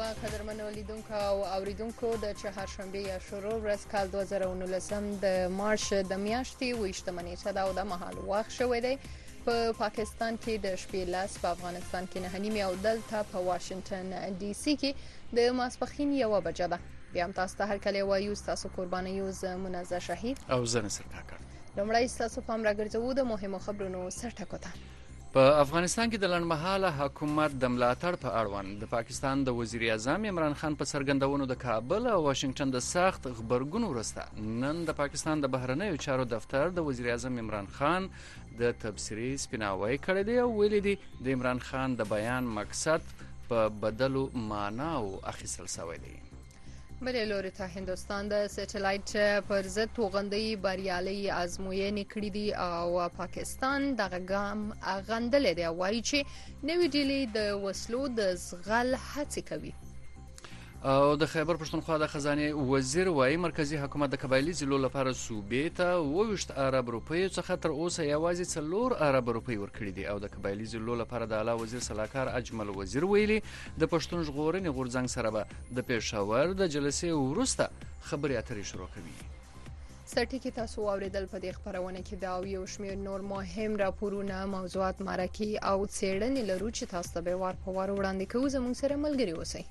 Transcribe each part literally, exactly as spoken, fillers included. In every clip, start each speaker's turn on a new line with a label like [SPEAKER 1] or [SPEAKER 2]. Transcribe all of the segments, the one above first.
[SPEAKER 1] قدرمنو لیدونکو او اوریدونکو د چهارشنبه یا شروع ورځ کال دوه زره و نولسم د مارچ د میاشتې ویشتمه نیټه دا او د مهال وخت شوی دی په پاکستان کې د شپې لاس، په افغانستان کې نه نیمه او دلته په واشنگټن ډي سي کې د ماسپښین یوه بجه ده. بیا هم تاسو ته هر کله وایو تاسو قرباني یو منزه شهید
[SPEAKER 2] او زه نصر کاکړ.
[SPEAKER 1] لومړی تاسو پام راګرځوو د مهمو خبرونو سرټکو ته.
[SPEAKER 2] په افغانستان کې د لنډمهاله حکومت د ملاتړ په اړوند د پاکستان د وزیر اعظم عمران خان په څرګندونو د کابل او واشنگټن د سخت غبرګون وروسته نن د پاکستان د بهرنیو چارو دفتر د وزیر اعظم عمران خان د تبصرې سپیناوی کړی دی او ویلي دی د عمران خان د بیان مقصد په بدلو معنا او اخیستل شوی دی.
[SPEAKER 1] بلې لوري ته هندوستان د سټلایټ پر ضد توغندۍ بریالي ازموینې کړې دي او پاکستان دغه ګام غندلې دی، وایي چې نوې ډیلي د وسلو د زغل هڅې کوي.
[SPEAKER 2] او د خیبر پښتونخوا د خزانه وزیر وایي مرکزی حکومت د قبایلی ضلعو لپاره صوبې ته اوویشت ارب روپۍ څخه تر اوسه یوازې څلور ارب روپۍ ورکړي دي او د قبایلی ضلعو لپاره د اعلی وزیر صلاحکار اجمل وزیر ویلي د پښتون ژغورنې غورځنګ سره به د پېښور د جلسې وروسته خبرې اترې شروع کوي.
[SPEAKER 1] سرټیکي تاسو اوریدل په دې خبرونه کې دا او یو شمېر نور مهم راپورونه، موضوعات، مرکې او څېړنې لرو چې تاسو ته به وار په وار وړاندې کوو. زموږ سره ملګري اوسئ.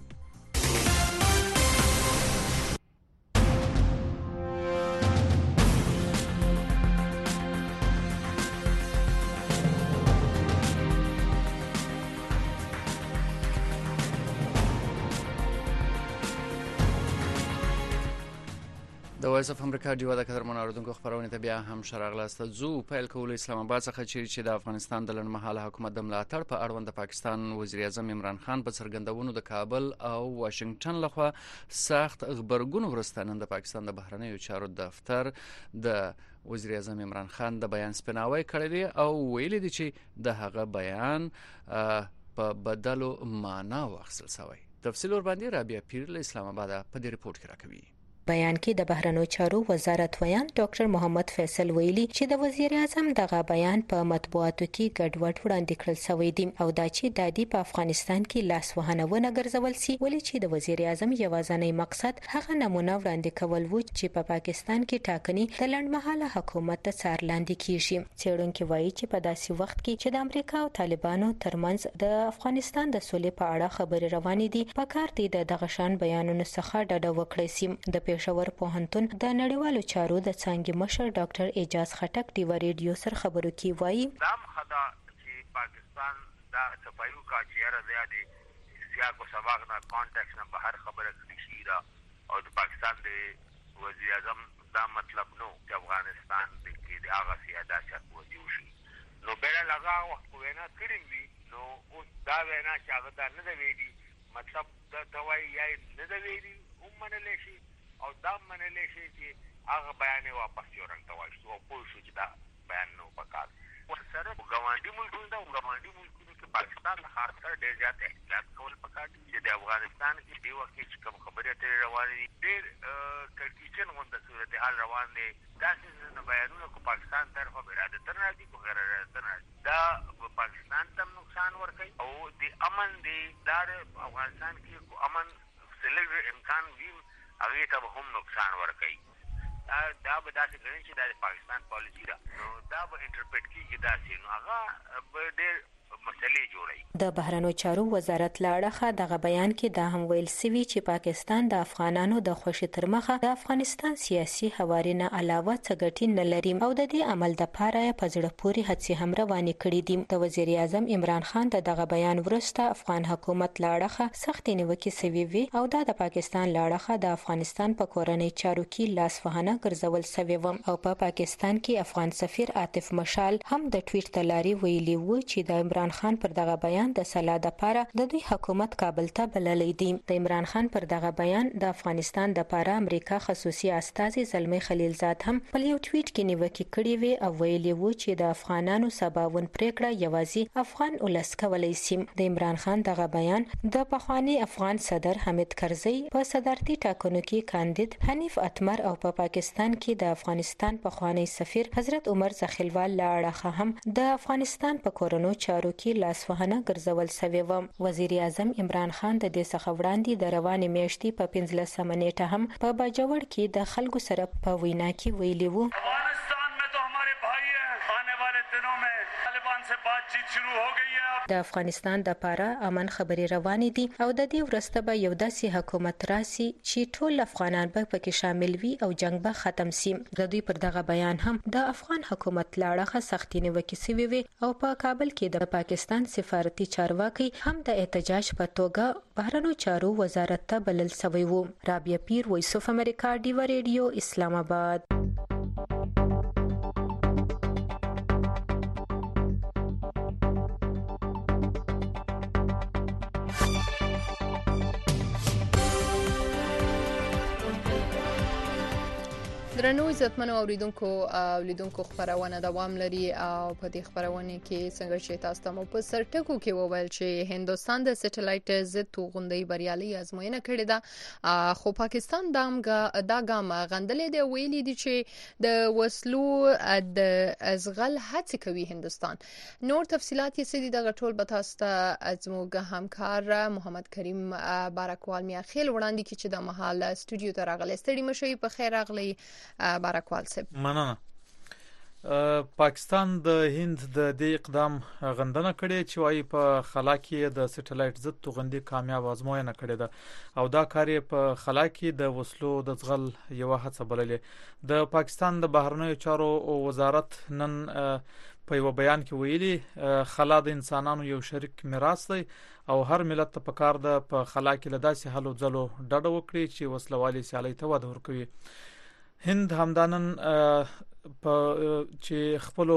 [SPEAKER 2] د وایس اف امریکا ډیو د قدرمنو اوریدونکو خبرونه ته بیا هم شراغلاسته زو پیل کول اسلام آباد څخه چې د افغانستان د لنډمهاله حکومت د ملاتړ په اړوند د پاکستان وزیر اعظم عمران خان په څرګندونو د کابل او واشنگټن لخوا سخت غبرګون وروسته نن د پاکستان د بهرنیو چارو دفتر د وزیر اعظم عمران خان د بیان سپیناوی کړی دی او ویلي دی چې د هغه بیان په بدلو معنا واخیستل شوی. تفصیل ور باندې رابعه پیر له اسلام آباد په دې ریپورت کې راکوي.
[SPEAKER 3] بیان کې د بهرنیو چارو وزارت ویان ډاکټر محمد فیصل ویلي چې د وزیر اعظم دغه بیان په مطبوعاتو کې ګډوډ وړاندې کړل شوی دی او دا چې د دې په افغانستان کې لاس وهنه ونه ګرځول سي، ولې چې د وزیر اعظم یوازینی مقصد هغه نمونه وړاندې کول و چې په پاکستان کې ټاکنې د لنډمهاله حکومت د څار لاندې کیږي. څېړونکو وایي چې په داسې وخت کې چې د امریکا او طالبانو ترمنځ د افغانستان د سولې په اړه خبرې روانې دي، په کار دی د دغه شان بیانونو څخه ډډه وکړي سي. د پېښور پوهنتون د نړیوالو چارو د څانګې مشر ډاکټر اعجاز خټک ډیو ریډیو سره خبرو کې وایي
[SPEAKER 4] دا خدا چې پاکستان دا صفایو کا چیرې زیاده سیاق او سباق نه کانټیکس نه بهر خبره کړي شي را او د پاکستان د وزیر اعظم دا مطلب نو چې افغانستان د کې د هغه سیاست وجود شي نو بل لگا وخت وینا کړی وي نو اوس دا وینا چې هغه دا نه دی مطلب دا توای یا نه دی ومنل شي او دا منلې شي چې هغه بیان واپس یورن ته وایي او په شو چې دا بیان نو پکار ورسره ګاونډي ملکونو دا ګاونډي ملکونو کې پاکستان له خاص کر ډېر زیات احتیاط کول پکار دي چې د افغانستان کې دی وخت چې کوم خبرې ته روانې دي ډېر کړکېچن غونډه صورتحال روان دي دا چې بیانونه کو پاکستان طرفه اراده تر راځي کو غیر اراده تر دا پاکستان ته نقصان ورکوي او د امن دی دار افغانستان کې کو امن سلګ امکان وی هغه ته هم نقصان ورکړي. دا به داسې غني چې د پاکستان پالیسی دا نو دا به انټرپریټ کیږي داسې نو هغه به ډېر مسلې جوړي.
[SPEAKER 3] د بهرنیو چارو وزارت لاړه دغه بیان کې دا هم ویل سوي چې پاکستان د افغانانو د خوشي تر مخه د افغانستان سیاسي حوارینه علاوه څه ګټي نه لري او د دې عمل د پاره په زړه پوري هڅې هم روانې کړې دي. د وزیر اعظم عمران خان د دغه بیان وروسته افغان حکومت لاړه سخت نیوکه سوي وي او دا د پاکستان لاړه د افغانستان په کورنۍ چارو کې لاس وهنه ګرځول سوي و او په پا پاکستان کې افغان سفیر عاطف مشال هم د ټویټ تلاري ویلي و چې د عمران خان پر دغه بیان د سلا د پاره د دوی حکومت کابل ته بللې دي. د عمران خان پر دغه بیان د افغانستان د پاره امریکا خصوصي استازي زلمی خلیلزاد هم په یو ټویټ کې نیوکه کړې وی او ویلي و چې د افغانانو سباون پریکړه یوازې افغان ولس کولای شي. د عمران خان دغه بیان د پخوانی افغان صدر حامد کرزي په صدارتي ټاکنو کې کاندید حنیف اتمر او په پاکستان کې د افغانستان پخوانی سفیر حضرت عمر زخیلوال لاړه هم د افغانستان په کورونو چارو کې لاس وهنه ګرځول شوې و. وزیر اعظم عمران خان د دې څخه وړاندې د روانې میاشتې په پنځلسمه نیټه هم په باجوړ کې د خلکو سره په وینا کې ویلي وو د افغانستان د پاره امن خبري روانې دي او د دې ورسته به یو داسې حکومت راسي چې ټول افغانان به پکې شامل وي او جنگ به ختم شي. د دوی پر دغه بیان هم د افغان حکومت لاړه سختي نیوکې سوي وي او په کابل کې د پاکستان سفارتي چارواکي هم د احتجاج په توګه بهرنیو چارو وزارت ته بلل شوی وو. رابعه پیر، وایس اف امریکا، ډیوا ریډیو، اسلام آباد.
[SPEAKER 1] درنو عزتمنو اوریدونکو او لیدونکو خبرونه دوام لري او په دې خبرونه کې څنګه چې تاسو ته مو په سرټکو کې وویل چې هندستان د سټلایټ ضد توغندۍ بریالي ازموینه کړې ده، خو پاکستان دا دا ګام غندلې دی، ویلي دي چې د وسلو د ازغل هڅه کوي هندستان. نور تفصيلات یې سدي د غټول به تاسو ته زموږ همکار محمد کریم بارکوال میاخیل وړاندې کی چې د محل استودیو ته راغلی. ستړي مشوي، په خیر راغلی بارکوال صاحب.
[SPEAKER 5] مننه. پاکستان د هند د دې اقدام غندنه کړې چې وايي په خلا کې د سټلایټ ضد توغندي کامیاب ازموینه کړې ده او دا کار یې په خلا کې د وسلو د ځغل یو هڅه بللې. د پاکستان د بهرنیو چارو وزارت نن په یو بیان کې ویلي خلا د انسانانو یو شریک میراث دی او هر ملت ته پکار ده په خلا کې لداسې حل او ځلو ډډه وکړي چې وسلوالي سیالي ته وده ورکوي. هند همدانن په چې خپل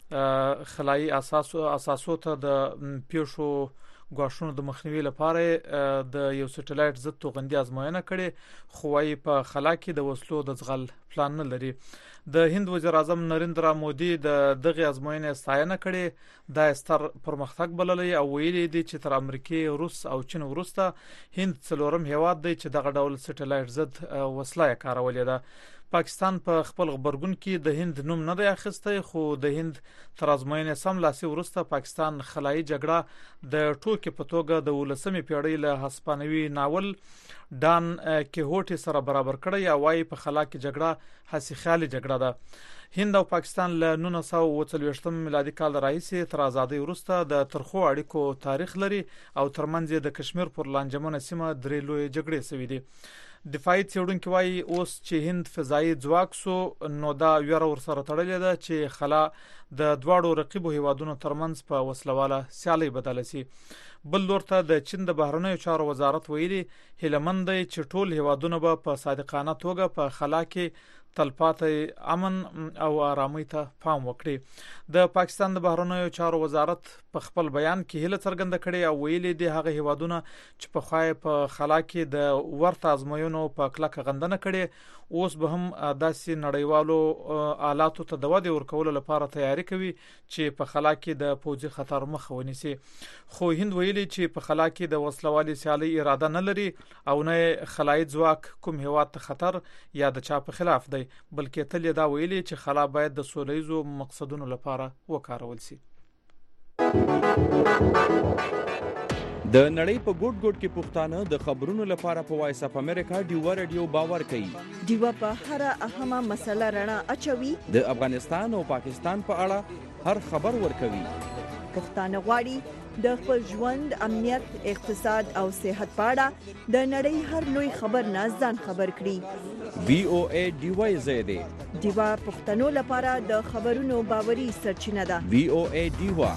[SPEAKER 5] خلایي اساس اساسو ته د پیښو غواښونو د مخنیوي لپاره د یو سټلایټ ضد توغندي ازموینه کړي، خو وايي په خلا کې د وسلو د ځغل پلان نه لري. د هند وزیر اعظم نریندرا مودي د دغه ازموینې ستاینه کړې، دا ستر پرمختګ بللې او ویلي دي چې تر امریکای، روس او چین وروسته هند څلورم هیواد دی چې دغه ډول سټلایټ ضد وسله کارولې ده. پاکستان په خپل خبرګون کې د هند نوم نه دی اخیستی، خو د هند تر ازموینې سم لاسي وروسته پاکستان خلایي جګړه د ټوکې په توګه د ولسمې پیړۍ له هسپانوي ناول ډان کیهوټي سره برابر کړی او وايي په خلا کې جګړه هسي خیالي جګړه ده. هند او پاکستان له نولس سوه اوه څلوېښتم میلادي کال راهیسې تر ازادۍ وروسته د ترخو اړیکو تاریخ لري او ترمنځ د کشمیر پر لانجمنه سیمه درې لوی جګړې شوې دي. دفاعي څېړونکو وايي اوس چې هند فضایي ځواک سو نو دا ویره ورسره تړلې ده چې خلا د دواړو رقیبو هیوادونو ترمنځ په وسلواله سیالي بدل شي. بل لورته د چین د بهرنیو چارو وزارت ویلي هیلمند دی چې ټول هیوادونه به په صادقانه توګه په خلا کې تلپاتې امن او آرامۍ ته پام وکړي. د پاکستان د بهرنیو چارو وزارت په خپل بیان کې هیله څرګنده کړې او ویلي دي هغه هیوادونه چې په خوای په خلا کې د ورته ازموینو په کلکه غندنه کړي اوس به هم داسې نړیوالو آلاتو ته د ودې ورکولو لپاره تیاری کوي چې په خلا کې د پوځي خطر مخه ونیسي. خو هند ویلي چې په خلا کې د وسلوالي سیالي اراده نه لري او نه خلایي ځواک کوم هیواد ته خطر یا د چا په خلاف دی، بلکې تل دا ویلي چې خلا باید د سولهیزو مقصدونو لپاره وکارول شي.
[SPEAKER 6] د نړۍ په ګوټ ګوټ کې پښتانه د خبرونو لپاره په وایس اف امریکا ډیوا ریډیو باور کوي.
[SPEAKER 7] ډیوا په هر اهمه مسله رڼا اچوي،
[SPEAKER 6] د افغانستان او پاکستان په اړه هر خبر ورکوي.
[SPEAKER 7] پښتانه غواړي د خپل ژوند، امنیت، اقتصاد او صحت په اړه د نړۍ هر لوی خبر نه ځان خبر کړي.
[SPEAKER 6] وی او ای ډیوا زیاده
[SPEAKER 7] ډیوا پښتنو لپاره د خبرونو باوري سرچینه ده.
[SPEAKER 6] وی او ای ډیوا.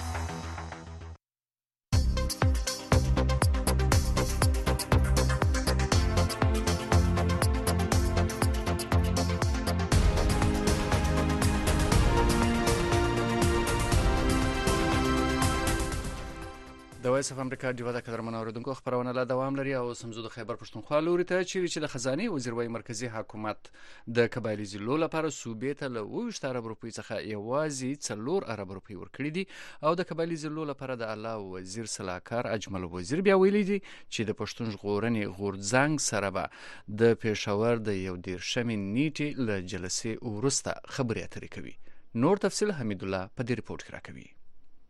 [SPEAKER 2] د وایس اف امریکا ډیوا د قدرمن اوریدونکو خبرونه لا دوام لري او سمزو د خیبر پښتونخوا لوري ته چې د خزانه وزیر وای مرکزی حکومت د قبایلی ضلعو لپاره صوبې ته له وشت عرب روپی څخه یوازې څلور عرب روپی ورکړي دي او د قبایلی ضلعو لپاره د الله وزیر صلاحکار اجمل وزیر بیا ویلي دي چې د پښتون ژغورنې غورځنګ سره به د پېښور د یو دیرشمې نیټې له جلسې وروسته خبرې اترې کوي. نور تفصیل حمید الله په دې ریپورت کې راکوي.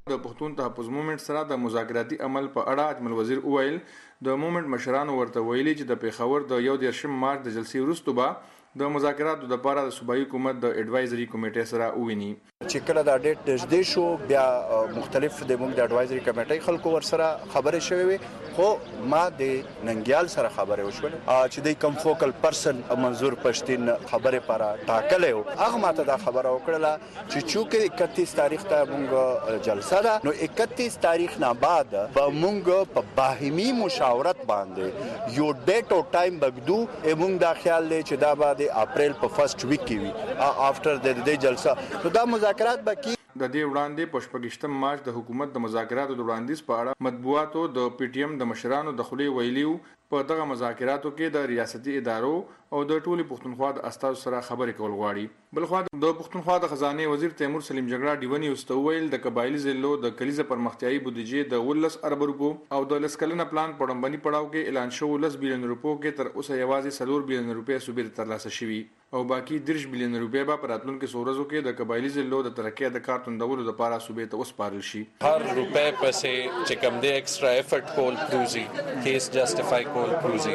[SPEAKER 8] د پښتون تحفظ موومېنټ سره د مذاکراتي عمل په اړه اجمل وزیر وویل د موومېنټ مشرانو ورته ویلي چې د پیښور د یو دیرشم مارچ د جلسې وروسته به د مذاکراتو د لپاره د صوبایي حکومت د اډوایزري کمیټې سره وویني.
[SPEAKER 9] چې کله دا ډیټ نږدې شو بیا مختلف د موږ د اډوایزري کمیټې خلکو ور سره خبرې شوې وي، خو ما د ننګیال سره خبرې وشول چې د کم فوکل پرسن منظور پښتين خبرې پر ټاکلې او هغه ماته دا خبره وکړه چې چونکه اکتیس تاریخ ته موږ جلسه ده، نو اکتیس تاریخ نه بعد به موږ په باهمي مشاورت باندې یو ډیټ او ټایم بغدو موږ دا خیال لري چې دا بعد د اپریل په فرست ویک کې وي افټر د دې جلسه. نو دا مذاکرات باقي
[SPEAKER 8] د دې وړاندې په شپږشتم مارچ د حکومت د مذاکراتو د وړاندیز په اړه مطبوعاتو د پی ټی ایم د مشرانو د خولي ویلیو په دغه مذاکراتو کې د ریاستي ادارو او د ټولي پښتونخوا د استازو سره خبرې کول غواړي. بلخوا د پښتونخوا د خزانه وزیر تیمور سلیم جګړه دیونی واستویل د قبایلی ضلعو د کلیزه پرمختیايي بودیجې د ولس ارب روپو او د لسکلنه پلان په ډمبني پړاو کې اعلان شو لس بلین روپو کې تر اوسه یوازې سلور بلین روپې صوبې ترلاسه شوي او باقي درش بلین روپې به په راتلونکو سورزو کې د قبایلی ضلعو د ترقۍ د کارتون دولو لپاره صوبې ته وسپارل شي.
[SPEAKER 10] هر روپې پسې چې کوم د ایکسترا افورت کول پروزي کیس جسټیفای کول پروزي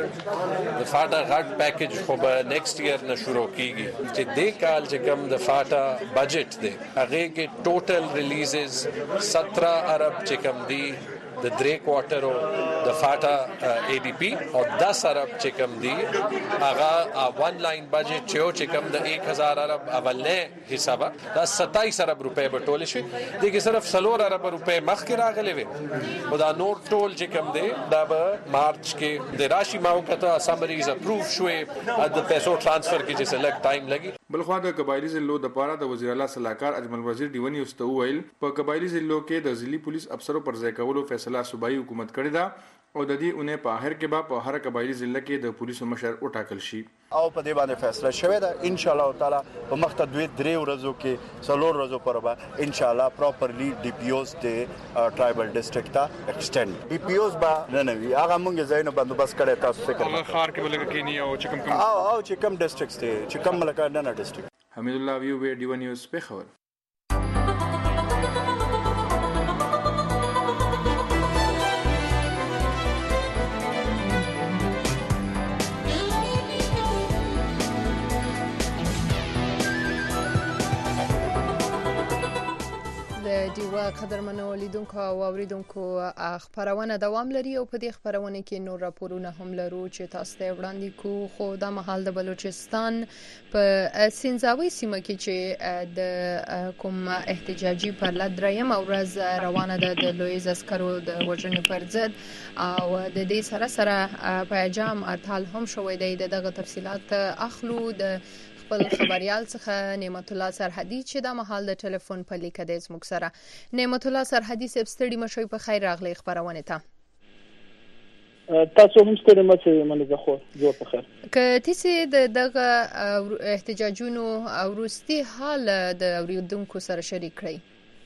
[SPEAKER 10] د فاټا غټ پیکیج خو به نیکسٹ ایئر نه شروع کیږي چې د کال چې کوم د فاټا بجٹ دی هغه کې ټوټل ریلیزز سترہ ارب چې کوم دی د درې کوارټرو د فاټا ای ډی پی او دس ارب چې کوم دی هغه ون لاین بجٹ چې کوم د ایک هزار ارب اولنې حسابه دا ستایس ارب روپے به ټول شي دغه صرف سلور ارب روپے مخکې راغلي وي او دا نور ټول چې کوم دی دا به مارچ کې د راشي موقته سمریز اپروف شوې د پیسو ترانسفر کې چې سلګ ټایم لګي.
[SPEAKER 8] بلخوا د قبایلی ضلعو د پاره د وزیر اعلی صلاحکار اجمل وزیر دیونی واستویل په قبایلی ضلعو کې د ضلعي پولیس افسرو پر ځای کولو فیصله صوبایي حکومت کړې ده او د دې اونې په اخر کې به په هر قبایلی ضلع کې د پولیسو مشر وټاکل شي
[SPEAKER 9] او په دې باندې فیصله شوې ده ان شاء الله تعالی په مخته دوی درې ورځو کې څلور ورځو پر به ان شاء الله پراپرلی ډي پی اوز ته ټرایبل ډیسټریکټ ته ایکسټند ډي پی اوز به نه نوي هغه موږ زینو بندوبست کړی تاسو فکر
[SPEAKER 8] هغه خار کې بلګه کې نه او چې کوم
[SPEAKER 9] او او چې کوم ډیسټریکټ ته چې کوم ملکه نه نه ډیسټریکټ.
[SPEAKER 8] حمید الله ویو وی ډی ون نیوز په خبر.
[SPEAKER 1] د دیوا قدرمنو لیدونکو او اوریدونکو خبرونه دوام لري او په دې خبرونه کې نور راپورونه هم لرو چې تاسو ته وړاندې کوو. خو د مهال د بلوچستان په سینځاوي سیمه کې چې د کوم احتجاجي پر لدریم ورځ روانه ده د لویز عسکرو د وژنې پر ضد او د دې سره سره پیغام ارتال هم شوې ده. دغه تفصيلات اخلو د خپل خبريال څخه نعمت الله سرحدي چې د مهال د ټلیفون په لیکه د زموږ سره. نعمت الله سرحدي سب ستړي مشوي په خیر راغلي خبرونه ته.
[SPEAKER 11] تاسو هم ستړي مچې منځه خو جوړ په خیر.
[SPEAKER 1] که تاسو د دغه احتجاجونو او روستي حال د اوریدونکو سره شریک کړئ.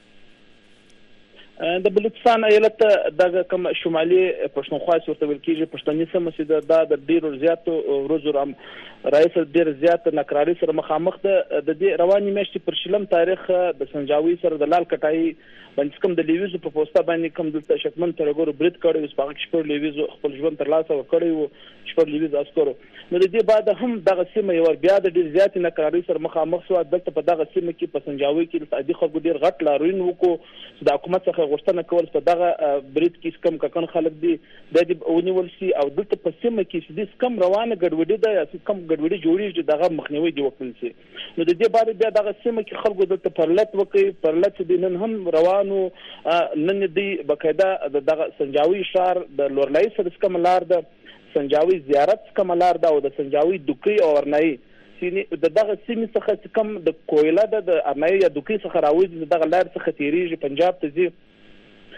[SPEAKER 11] د بلوچستان ایالت د کوم شمالي پښتونخوا ورته ویل کېږي پښتني سیمه چې د د ډیرو زیاتو ورځو رام رئیس ډیر زیات نقراری سره مخامخ ده. د دې رواني میاشتې پر شلم تاریخ د سنجاوي سره د لال کټای باندې کوم د لیویزو په پوسټه باندې کوم د شکمن ترګورو برید کړی او سپاغ شپږ لیویزو خپل ژوند تر لاسه ورکړی او شپږ لیویزو عسکرو. نو د دې بعد هم دغه سیمه یو بیا د ډیر زیات نقراری سره مخامخ شو. دلته په دغه سیمه کې په سنجاوي کې د عادي خلکو ډیر غټ لاروین وکړو چې د حکومت څخه غوښتنه کول په دغه برید کې کم ککن خلک دي د دې ونیول شي او دلته په سیمه کې چې د کم روانه ګډوډي ده یا کم ګډوډي جوړیږي دغه مخنیوي دی وکړل شي. نو د دې بعد بیا دغه سیمه کې خلکو دلته پرلط وکړي پرلط دي نن هم روانو نن دی بقاعده دغه سنجاوي شهر د لورلای سره کوم لار ده سنجاوي زیارت کوم لار ده او د سنجاوي دوکي او ورنای چې د دغه سیمې څخه کوم د کویلا د ارنای یا دوکي څخه راوځي دغه لار څخه تیریږي پنجاب ته ځي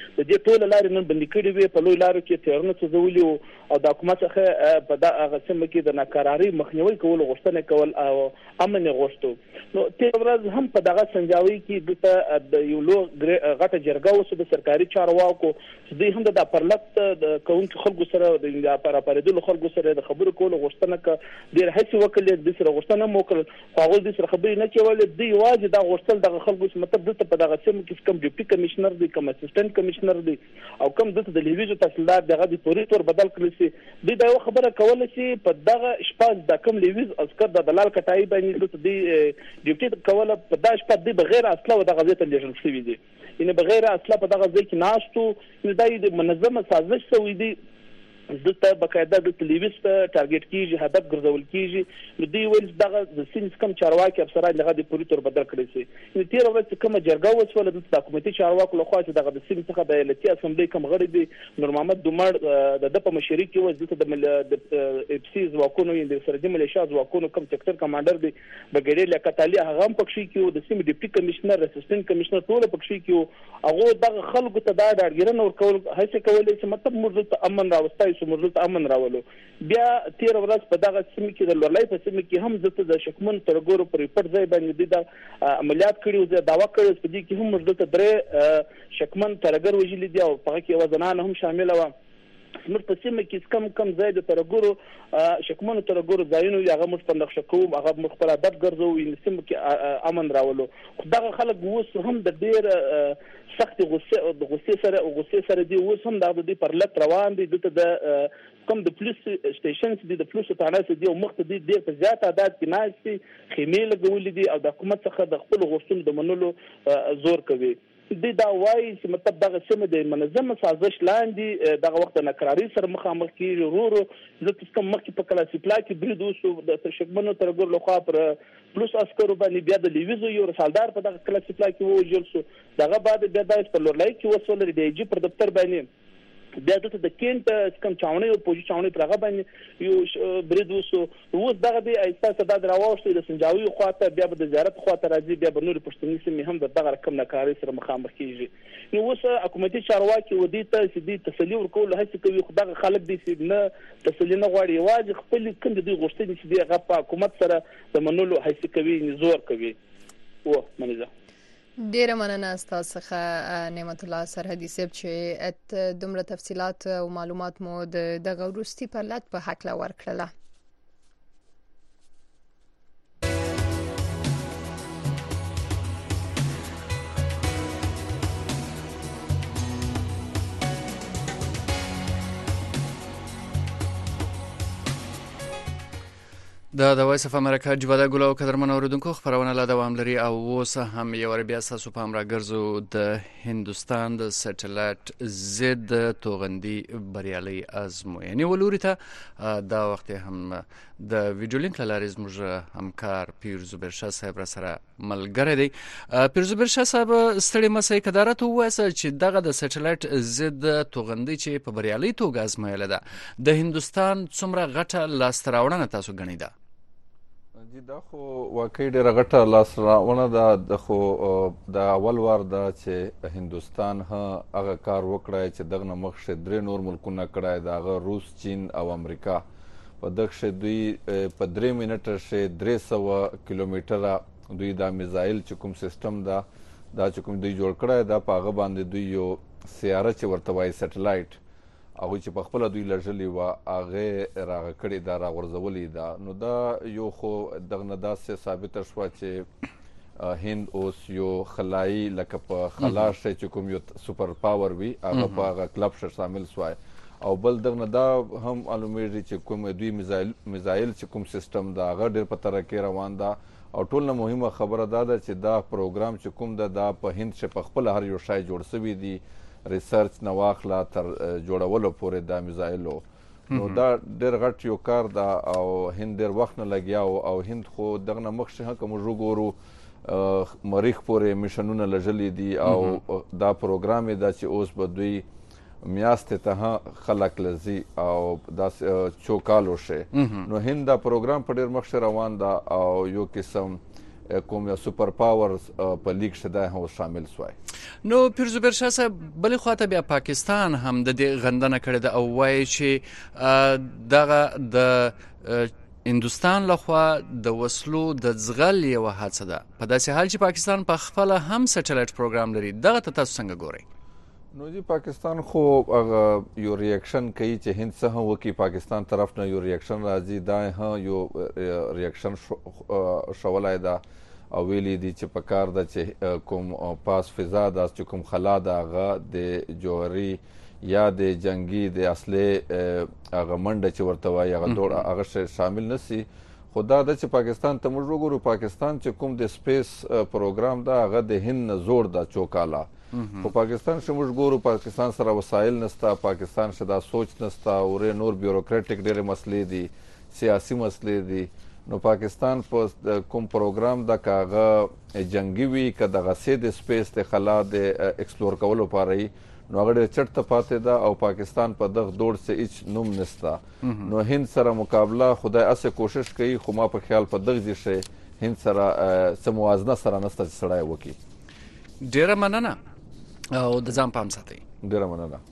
[SPEAKER 11] د دې ټول لارې نن بندي کړې وي په لوی لارو کې تیارونه سوځولي او د حکومت څخه په دغه سیمه کې د ناکراري مخنیوي کول غوښتنه کول او امن غوښتو. نو تیر ورځ هم په دغه سنجاوي کې د یو لو غټه جرګه وسو د سرکاري چارواکو چې دوی هم د پرلط د کوونکو خلکو سره د پراپاریدلو خلکو سره د خبرو کولو غوښتنه ک ډیر هڅه وکړي د سره غوښتنه مو کړل هغه د سره خبرې نه کولې دوی واجب دا غوښتل دغه خلکو چې مطلب دلته په دغه سیمه کې کوم ډیپټي کمشنر دی کوم اسسټنټ کمشنر دی او کوم دلته د لیویزو تحصیلدار دغه د پوری تور بدل کړل شي دوی دا خبره کوله چې په دغه شپه د کوم لیویز اسکر د دلال کټای باندې دلته دی ډیپټي کوله په دغه شپه دی بغیر اصله و دغه ځای ته لېږل شوی دی یعنی بغیر اصله په دغه ځای کې ناشتو دا د منظمه سازش شوی دی دلته بقاعده د تلویزیون ته ټارګټ کیږي هدف ګرځول کیږي نو دوی ویل دغه د سینس کم چارواکي افسران دغه د پوری تور بدل کړی شي نو تیر ورځ کوم جرګه وسوله د حکومتي چارواکو لخوا چې دغه د سینس څخه د ایالتي اسمبلی کوم غړي دي نور محمد دومړ د په مشري کې و د اف سی ځواکونو د سرحدي ملیشیا ځواکونو کوم سېکټر کمانډر دی بګړي لکتالي هغه هم پکښې کې د سیمې ډیپټي کمشنر اسسټنټ کمشنر ټول پکښې کې هغه دغه خلکو ته دا ډاډګیرنه ورکول هڅه کولې چې مطلب موږ ته امن راوستای موږ ته امن راولو بیا تیر ورځ په دغه سیمه کې د لورلای په سیمه کې هم زته د شکمن ترګورو پر ریپورت ځای باندې د عملیات کړي او د داوا کړي په دې کې هم موږ ته درې شکمن ترګر وجلی دی او په کې یو ځنان هم شامل و موږ په سیمه کې کم کم ځای د ترګورو شکمن ترګورو ځایونو هغه موږ په نقشه کوو هغه موږ پر عادت ګرځو د سیمه کې امن راولو دغه خلک اوس هم د ډیر سخت غصه د غصې سره او غصې سره دی اوس هم د دې پر لټ روان دي دته د کوم د پولیس سټیشنز دي د پولیس تانه دي او مخ ته دي په زیات تعداد کې ناشتي خیمې لګولې دي او د حکومت څخه د خپل غوښتنو د منلو زور کوي د دا وایي چې مطلب دغه سیمه د منظمه سازش لاندې دغه وخت ناکراری سره مخامخ کیږي ورو ځکه کوم مخکې په کلاسیپلا کې برید وشو د شکمنو ترګور لخوا پر پلوس عسکرو باندې بیا د لیویزو یو رسالدار په دغه کلاسیپلا کې ووژل شو دغه بعد بیا د په لورلای کې وسول دی جی پر دفتر باندې بیا دته د کینټ کوم چاونې او پوجي چاونې پر هغه باندې یو برید وشو اوس دغه دی ایستا صدا دراوښتي د سنجاوي خواته بیا د زیارت خواته راځي بیا به نور پښتني سیمې هم د دغه رقم ناکاري سره مخامخ کیږي نو اوس حکومتي چارواکي ودی ته چې دی تسلی ورکول هڅه کوي خو دغه خلک دي چې نه تسلی نه غواړي واجب خپل کوم د غوښتنې چې دی هغه په حکومت سره د منلو هڅه کوي نزور کوي و منځه
[SPEAKER 1] ډیره مننه تاسو څخه نعمت الله سرحدي صاحب چې دومره تفصيلات او معلومات مو د دغه وروستي پرلط په حق لا ورکړه.
[SPEAKER 2] د د وایس اف امریکا جواده ګل او قدرمن اوریدونکو خبرونه لا دوام لري او اوس هم یو ور بیا تاسو په امر ګرځو د هندستان د سټلایټ زد توغندي بریالي ازموینې ولوري ته دا وخت هم د ویډیو لینک لارې زموږ همکار پیر زبیر شاه صاحب را سره ملګری دی. پیر زبیر شاه صاحب ستړي مسئله کدارت وایسه چې دغه د سټلایټ زد توغندي چې په بریالي توګه ازمویل ده د هندستان څومره غټه لاستراوړنه تاسو غنی ده؟
[SPEAKER 12] جی دا خو واقعي ډېره غټه لاسراونه ده د خو د اول وار ده چې هندوستان هغه کار وکړی چې دغه نه مخکې درې نور ملکونه کړی د هغه روس چین او امریکا په دغه دوی په درې منټه کې درې سوه کیلومتره دوی دا میزایل چې کوم سیستم ده دا چې کوم دوی جوړ کړی دا په هغه باندې دوی یو سیاره چې ورته وایي سټلایټ هغه چې په خپل دوی لړلې و هغه راغ کړی دا راغورځولې ده نو دا یو خو دغه نه داسې ثابت شو چې هند اوس یو خلایي لکه په خلا چې کوم یو سپر پاور وي هغه په هغه کلب سره شامل شوی او بل دغه نه دا هم معلومیږي چې کوم دوی میزایل میزایل چې کوم سیستم دا هغه ډېر په ترقی روان ده او ټول نه مهمه خبره دا ده چې دا پروګرام چې کوم ده دا په هند چې په خپل هر یو شای جوړ شوی دی ریسرچ نه واخله تر جوړولو پورې د میزایلو نو دا ډېر غټ یو کار ده او هند ډېر وخت نه لګیا او هند خو دغه نه مخکې که موږ وګورو مریخ پورې میشنونه لږلي دي او دا پروګرام یې ده چې اوس به دوی میاشتې ته خلک لځي او داسې څو کال وشي نو هند دا پروګرام په ډېر مخکې روان ده او یو قسم کوم یا سپر پاورز په لیګ شته هم شامل شوی.
[SPEAKER 2] نو پیرزوبر شاه صاحب بلې خواته بیا پاکستان هم د دې غندنه کړې ده او وایي چې دغه د هندوستان لخوا د وسلو د ځغل یوه هڅه ده په داسې حال چې پاکستان په خپله هم سټلایټ پروګرام لري. دغه ته تاسو څنګه ګورئ؟
[SPEAKER 12] نو جی پاکستان خو هغه یو ریاکشن کوي چې هند څه هم وکړي پاکستان طرف نه یو ریاکشن راځي دا هم یو ریاکشن شولی ده او ویلي دي چې په کار ده چې کوم پاس فضا ده چې کوم خلا ده هغه د جوهري یا د جنگي د اصلي هغه منډه چې ورته وایي هغه دوړ هغه شامل نسی. خو دا ده چې پاکستان ته موږ وګورو پاکستان چې کوم د سپیس پروګرام ده هغه د هند نه زوړ ده چوکاله. خو پاکستان چې موږ ګورو پاکستان سره وسایل نسته پاکستان چې دا سوچ نسته او نور بیوروکراټیک ډېرې مسلې دي سیاسي مسلې دي. نو پاکستان په کوم پروګرام ده که هغه جنګي وي که دغه سې د سپیس د خلا د ایکسپلور کولو لپاره وي نو هغه ډېر چټ ته پاتې ده او پاکستان په دغه دوړ څه هیڅ نوم نسته. نو هند سره مقابله خدای هسې کوشش کوي خو ما په خیال په دغه ځای شی هند سره څه موازنه سره نسته چې سړی وکړي.
[SPEAKER 2] ډېره مننه او د ځان پام ساتئ.
[SPEAKER 12] ډېره مننه.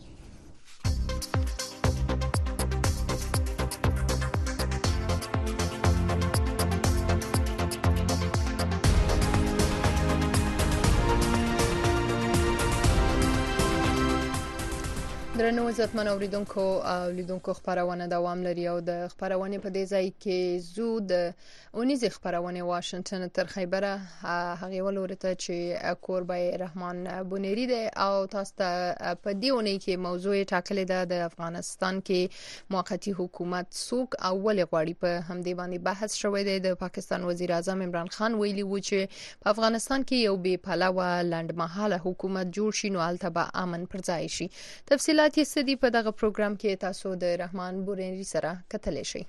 [SPEAKER 1] درنو عزتمن اوریدونکو او لیدونکو خبرونه دوام لري او د خبرونه په دې ځای کې زو د اونیزه خبرونه واشنگټن تر خیبره هغه ولورته چې قربای رحمان بونيري ده او تاسو ته په دې اونۍ کې موضوع ټاکلې ده د افغانستان کې موقتی حکومت څوک اول غواړي په همدې باندې بحث شوی دی. د پاکستان وزیر اعظم عمران خان ویلي و چې په افغانستان کې یو بې پلوه لنډمهاله حکومت جوړ شي نو هلته به امن پر ځای شي. تفصیلات یې سدي په دغه پروګرام کې تاسو د رحمان بونيري سره کتلی شئ.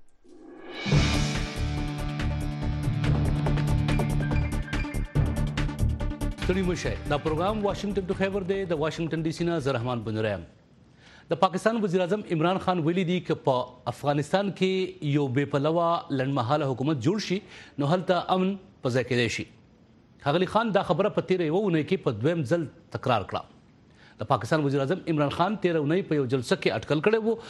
[SPEAKER 13] ستړي مشه دا پروګرام واشنگټن ټو خیبر دی د واشنگټن ډي سي نه زه رحمان بونيري یم. د پاکستان وزیر اعظم عمران خان ویلي دي چې په افغانستان کې یو بې پلوه لنډمهاله حکومت جوړ شي نو هلته امن په ځای کېدای شي. ښاغلي خان دا خبره په تیره یوه اونۍ کې په دویم ځل تکرار کړه. د پاکستان وزیر اعظم عمران خان تیره اونۍ په یو جلسه کې اټکل کړی و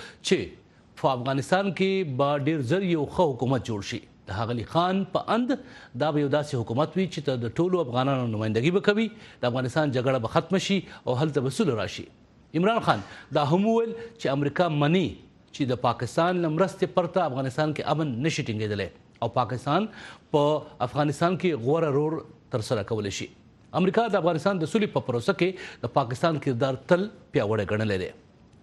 [SPEAKER 13] چې په افغانستان کې به ډېر ژر یو ښه حکومت جوړ شي. د ښاغلي خان په اند دا به یو داسې حکومت وي چې د ټولو افغانانو نمایندګي به کوي د افغانستان جګړه به ختمه شي او هلته به سوله راشي. عمران خان دا هم وویل چې امریکا مني چې د پاکستان له مرستې پرته افغانستان کې امن نشي ټینګېدلی او پاکستان په افغانستان کې غوره رول ترسره کولی شي. امریکا د افغانستان د سولې په پروسه کې د پاکستان کردار تل پیاوړی ګڼلی دی.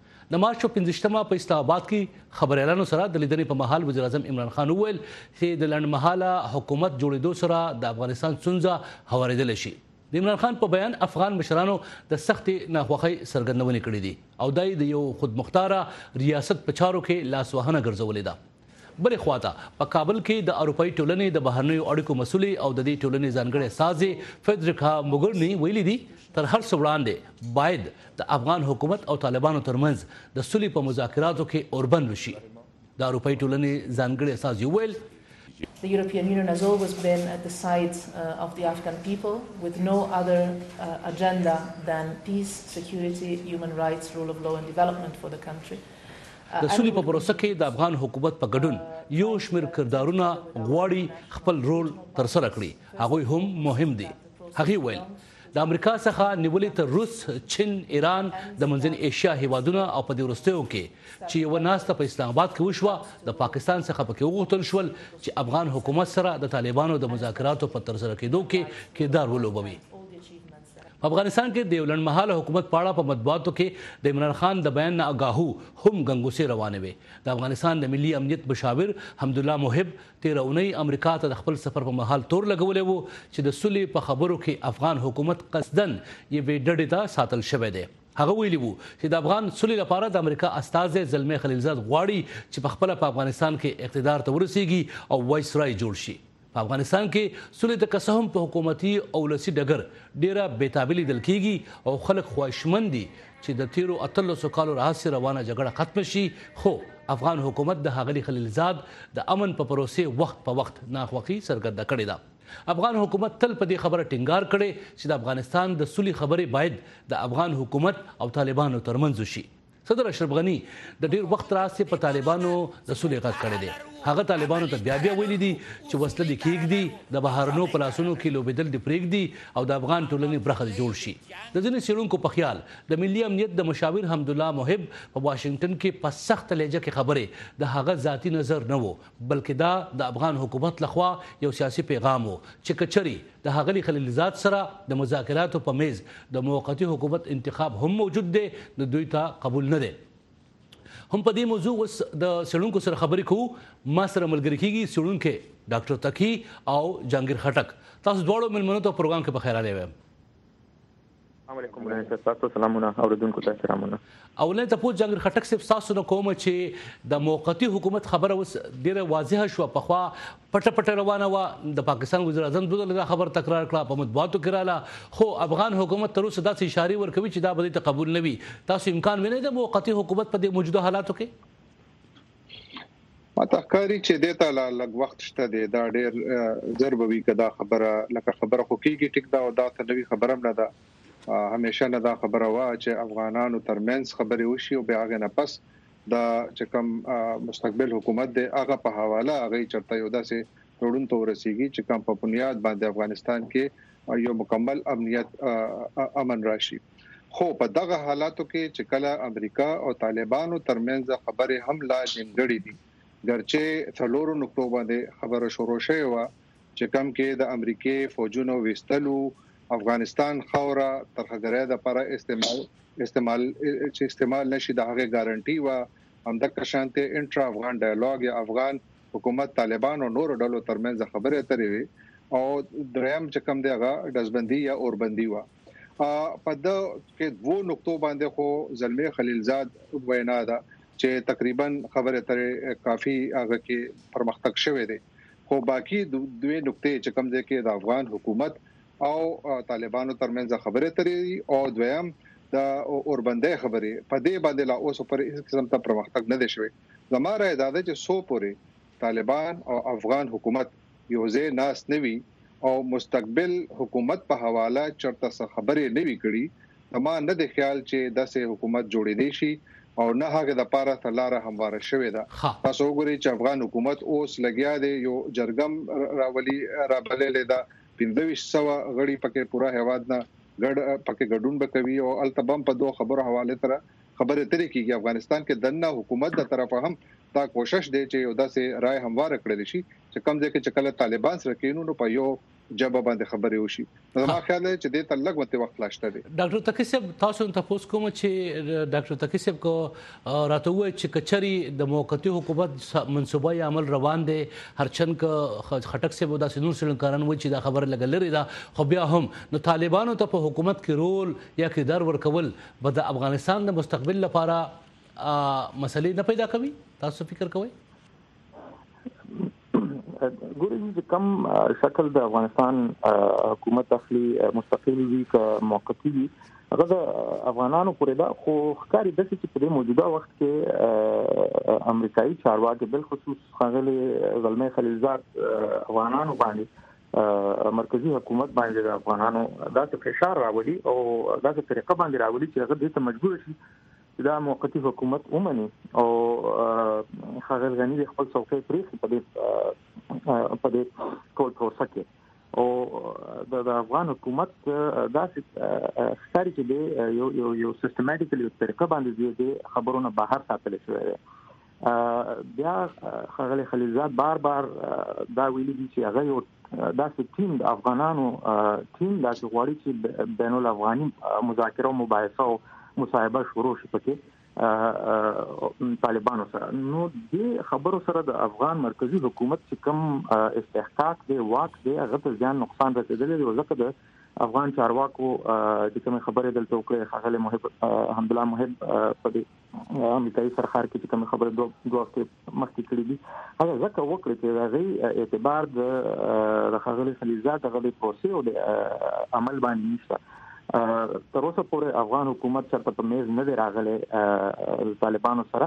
[SPEAKER 13] د مارچ په پنځویشتمه په اسلام آباد کې خبریالانو سره د لیدنې په مهال وزیر اعظم عمران خان وویل چې د لنډمهاله حکومت جوړېدو سره د افغانستان ستونزه هوارېدلی شي. د عمران خان په بیان افغان مشرانو د سختې ناخوښۍ څرګندونې کړې دي او دا یې د یو خودمختاره ریاست په چارو کې لاسوهنه ګرځولې ده. بلې خواته په کابل کې د اروپایي ټولنې د بهرنیو اړیکو مسولې او د دې ټولنې ځانګړې استازې فدریکا موګرني ویلي دي تر هر څه وړاندې باید د افغان حکومت او طالبانو ترمنځ د سولې په مذاکراتو کې اوربند وشي. د اروپایي ټولنې ځانګړې استازې وویل
[SPEAKER 14] The European Union has always been at the side uh, of the Afghan people with no other uh, agenda than peace, security, human rights, rule of law and development for the country.
[SPEAKER 13] د سولې په پروسه کې د افغان حکومت په ګډون یو شمېر کردارونه غواړي خپل رول ترسره کړي هغوی هم مهم دي. هغې ویل د امریکا څخه نیولې تر روس، چین، ایران د منځنۍ ایشیا هیوادونه او په دې وروستیو کې چې یوه ناسته په اسلام آباد کې وشوه د پاکستان څخه پکې وغوښتل شول چې افغان حکومت سره د طالبانو د مذاکراتو په ترسره کېدو کې کردار ولوبوي. په افغانستان کې د یو لنډمهاله حکومت په اړه په مطبوعاتو کې د عمران خان د بیان نه آګاهو هم ګنګوسې روانې وې. د افغانستان د ملي امنیت مشاور حمدالله محب تیره اونۍ امریکا ته د خپل سفر په مهال تور لګولی و چې د سولې په خبرو کې افغان حکومت قصدن یوې ډډې ته ساتل شوی دی. هغه ویلي وو چې د افغان سولې لپاره د امریکا استازی زلمي خلیلزاد غواړي چې په خپله په افغانستان کې اقتدار ته ورسیږي او وایسرای جوړ شي. په افغانستان کې سولې ته که هم په حکومتي او ولسي ډګر ډیره بېتابي لیدل کېږي او خلک خواهشمند دي چې د تیرو اتلسو کالو راهیسې روانه جګړه ختمه شي، خو افغان حکومت د ښاغلي خلیلزاد د امن په پروسې وخت په وخت ناخوښي څرګنده کړې ده. افغان حکومت تل په دې خبره ټینګار کړي چې د افغانستان د سولې خبرې باید د افغان حکومت او طالبانو ترمنځ وشي. صدر اشرف غنی د ډیر وخت راځي په طالبانو د سولې غږ کړی دی. هغه طالبانو ته بیا بیا ویلي دي چې وسله دې کېږدي، د بهرنو په لاسونو کې لوبېدل دې پرېږدي او د افغان ټولنې برخه دې جوړ شي. د ځینې څېړونکو په خیال د ملي امنیت د مشاور حمدالله محب په واشنګټن کې په سخت لهجه کې خبرې د هغه ذاتي نظر نه و، بلکې دا د افغان حکومت لخوا یو سیاسي پیغام و چې کچري د ښاغلي خلیلزاد سره د مذاکراتو په میز د موقتي حکومت انتخاب هم موجود دی، د دوی ته قبول نه دی. هم په دې موضوع اوس د څېړونکو سره خبرې کوو. ما سره ملګری کېږي څېړونکی ډاکټر تقي او جهانګیر خټک. تاسو دواړو مېلمنو ته پروګرام کې بخیر راغلی وایم.
[SPEAKER 15] السلام علیکم. تاسو سلامونه اوریدونکو ته احترامونه.
[SPEAKER 13] اولنې تاسو جهانګیر خټک صاحب تاسو نه کوم چې د موقتي حکومت خبره اوس ډیره واضحه شو، په خوا پټه پټه روانه و، د پاکستان وزیر اعظم دوه خبر تکرار کړه، په مطبوعاتو کې رااله، خو افغان حکومت تر اوسه داسې اشارې ورکوي چې دا به دې ته قبول نه وي. تاسو امکان وینئ د موقتي حکومت په دې موجوده حالاتو کې؟
[SPEAKER 16] ماته ښکاري چې دې ته لا لږ وخت شته دی، دا ډېر ضروري کدا خبره لکه خبره خو کېږي ټیک دا او دا ته نوې خبره هم نه ده. همیشه نه دا خبره وا چې افغانانو ترمنځ خبرې وشي او بیا هغه نه پس دا چې کوم مستقبل حکومت دی هغه په حواله هغه چرته یو داسې تړون ته ورسیږي چې کوم په بنیاد باندې افغانستان کې یو مکمل امنیت امن راشي. خو په دغه حالاتو کې چې کله امریکا او طالبانو ترمنځ خبرې هم لا نیمګړې دي، ګرچې څلورو نقطو باندې خبره شروع شوې و چې کوم کې د امریکای فوجونو وستلو افغانستان خوره ترخګرۍ د لپاره استعمال استعمال چې استعمال نشي د هغه ګارانټي و هم د کشانته انټرا افغان ډایالوګ یا افغان حکومت طالبان او نور ډلو ترمنځ خبرې اترې وي او دریم چې کوم دی هغه دزبندي یا اوربندي و. په د کې دوه نقطو باندې خو زلمی خلیلزاد وینا ده چې تقریبا خبره اترې کافي هغه کې پرمختګ شوه دی، خو باقی دوه نقطې چې کوم دی کې د افغان حکومت او طالبانو ترمنځ خبرې ترې او دویم د اوربندۍ خبرې په دې باندې لا اوس پر هیڅ قسم ته پرمختګ نه دی شوی. زموږ اراده چې سو پورې طالبان او افغان حکومت یو ځای ناس نوي او مستقبل حکومت په حواله چرته څه خبرې نه وی کړي، زموږ نه دی خیال چې داسې حکومت جوړې دی شي او نه هغه د پاره تلاره همواره شوې ده. تاسو وګورئ چې افغان حکومت اوس لګیا دی یو جرګم راولي رابللې ده، پنځه سو غړي پکې پورا هواد نه ګډ پکې ګډون وکوي او التبم په دوه خبرو حواله تر خبره ترې کیږي. افغانستان کې دنه حکومت د طرفه هم دا کوشش دی چې یو داسې رائے همواره کړی شي چې کم ځکه چې کله طالبان سره کینو نو په یو جواب باندې خبرې وشي. نو ما خیال دی چې د تلګ وته وخت لاشته دی.
[SPEAKER 13] ډاکټر تقي صاحب تاسو ته پوښتنه کوم چې ډاکټر تقي صاحب کو راته وای چې کچري د موقتی حکومت منصوبه عمل روان دي، هرچند ک خټک صاحب د سينور سلنکاران و چې دا خبر لګلري دا، خو بیا هم نو طالبانو ته په حکومت کې رول یا کردار ورکول به د افغانستان د مستقبل لپاره مسلې نه پیدا کوي. تاسو فکر کوئ؟
[SPEAKER 15] ګورئ چې کم شکل د افغانستان حکومت اخلي مستقل وي که موقتی وي هغه د افغانانو پورې ده، خو ښکاري داسې چې په دې موجوده وخت کې امریکایي چارواکي بالخصوص ښاغلي زلمی خلیلزاد افغانانو باندې مرکزی حکومت باندې د افغانانو داسې فشار راولي او داسې طریقه باندې راولي چې هغه دې ته مجبور شي دا موقتی حکومت ومني او ښاغلي غني د خپل څوکۍ پرېښي په دې په دې ټول پروسه کې او د افغان حکومت داسې ښکاري چې د یو یو یو سیستماتیکلی طریقه باندې د خبرونو بهر ساتل شوی دی. بیا ښاغلي خلیلزاد بار بار دا ویلي دي چې هغه یو داسې ټیم د افغانانو ټیم داسې غواړي چې بین الافغاني مذاکره او مباحثه او مصاحبه شروع شي پکې طالبانو سره. نو دې خبرو سره د افغان مرکزی حکومت چې کوم استحقاق دی واک دی هغه ته ځان نقصان رسیدلی دی، ځکه د افغان چارواکو چې کوم خبرې دلته وکړې ښاغلي محب حمدالله محب په دې امریکایي سرخار کې چې کوم خبرې دوه هفتې مخکې کړې دي هغه ځکه وکړې چې هغې اعتبار د ښاغلي خلیلزاد هغه د پروسې او د عمل باندې نشته. تر اوسه پورې افغان حکومت چرته په میز نه دی راغلی طالبانو سره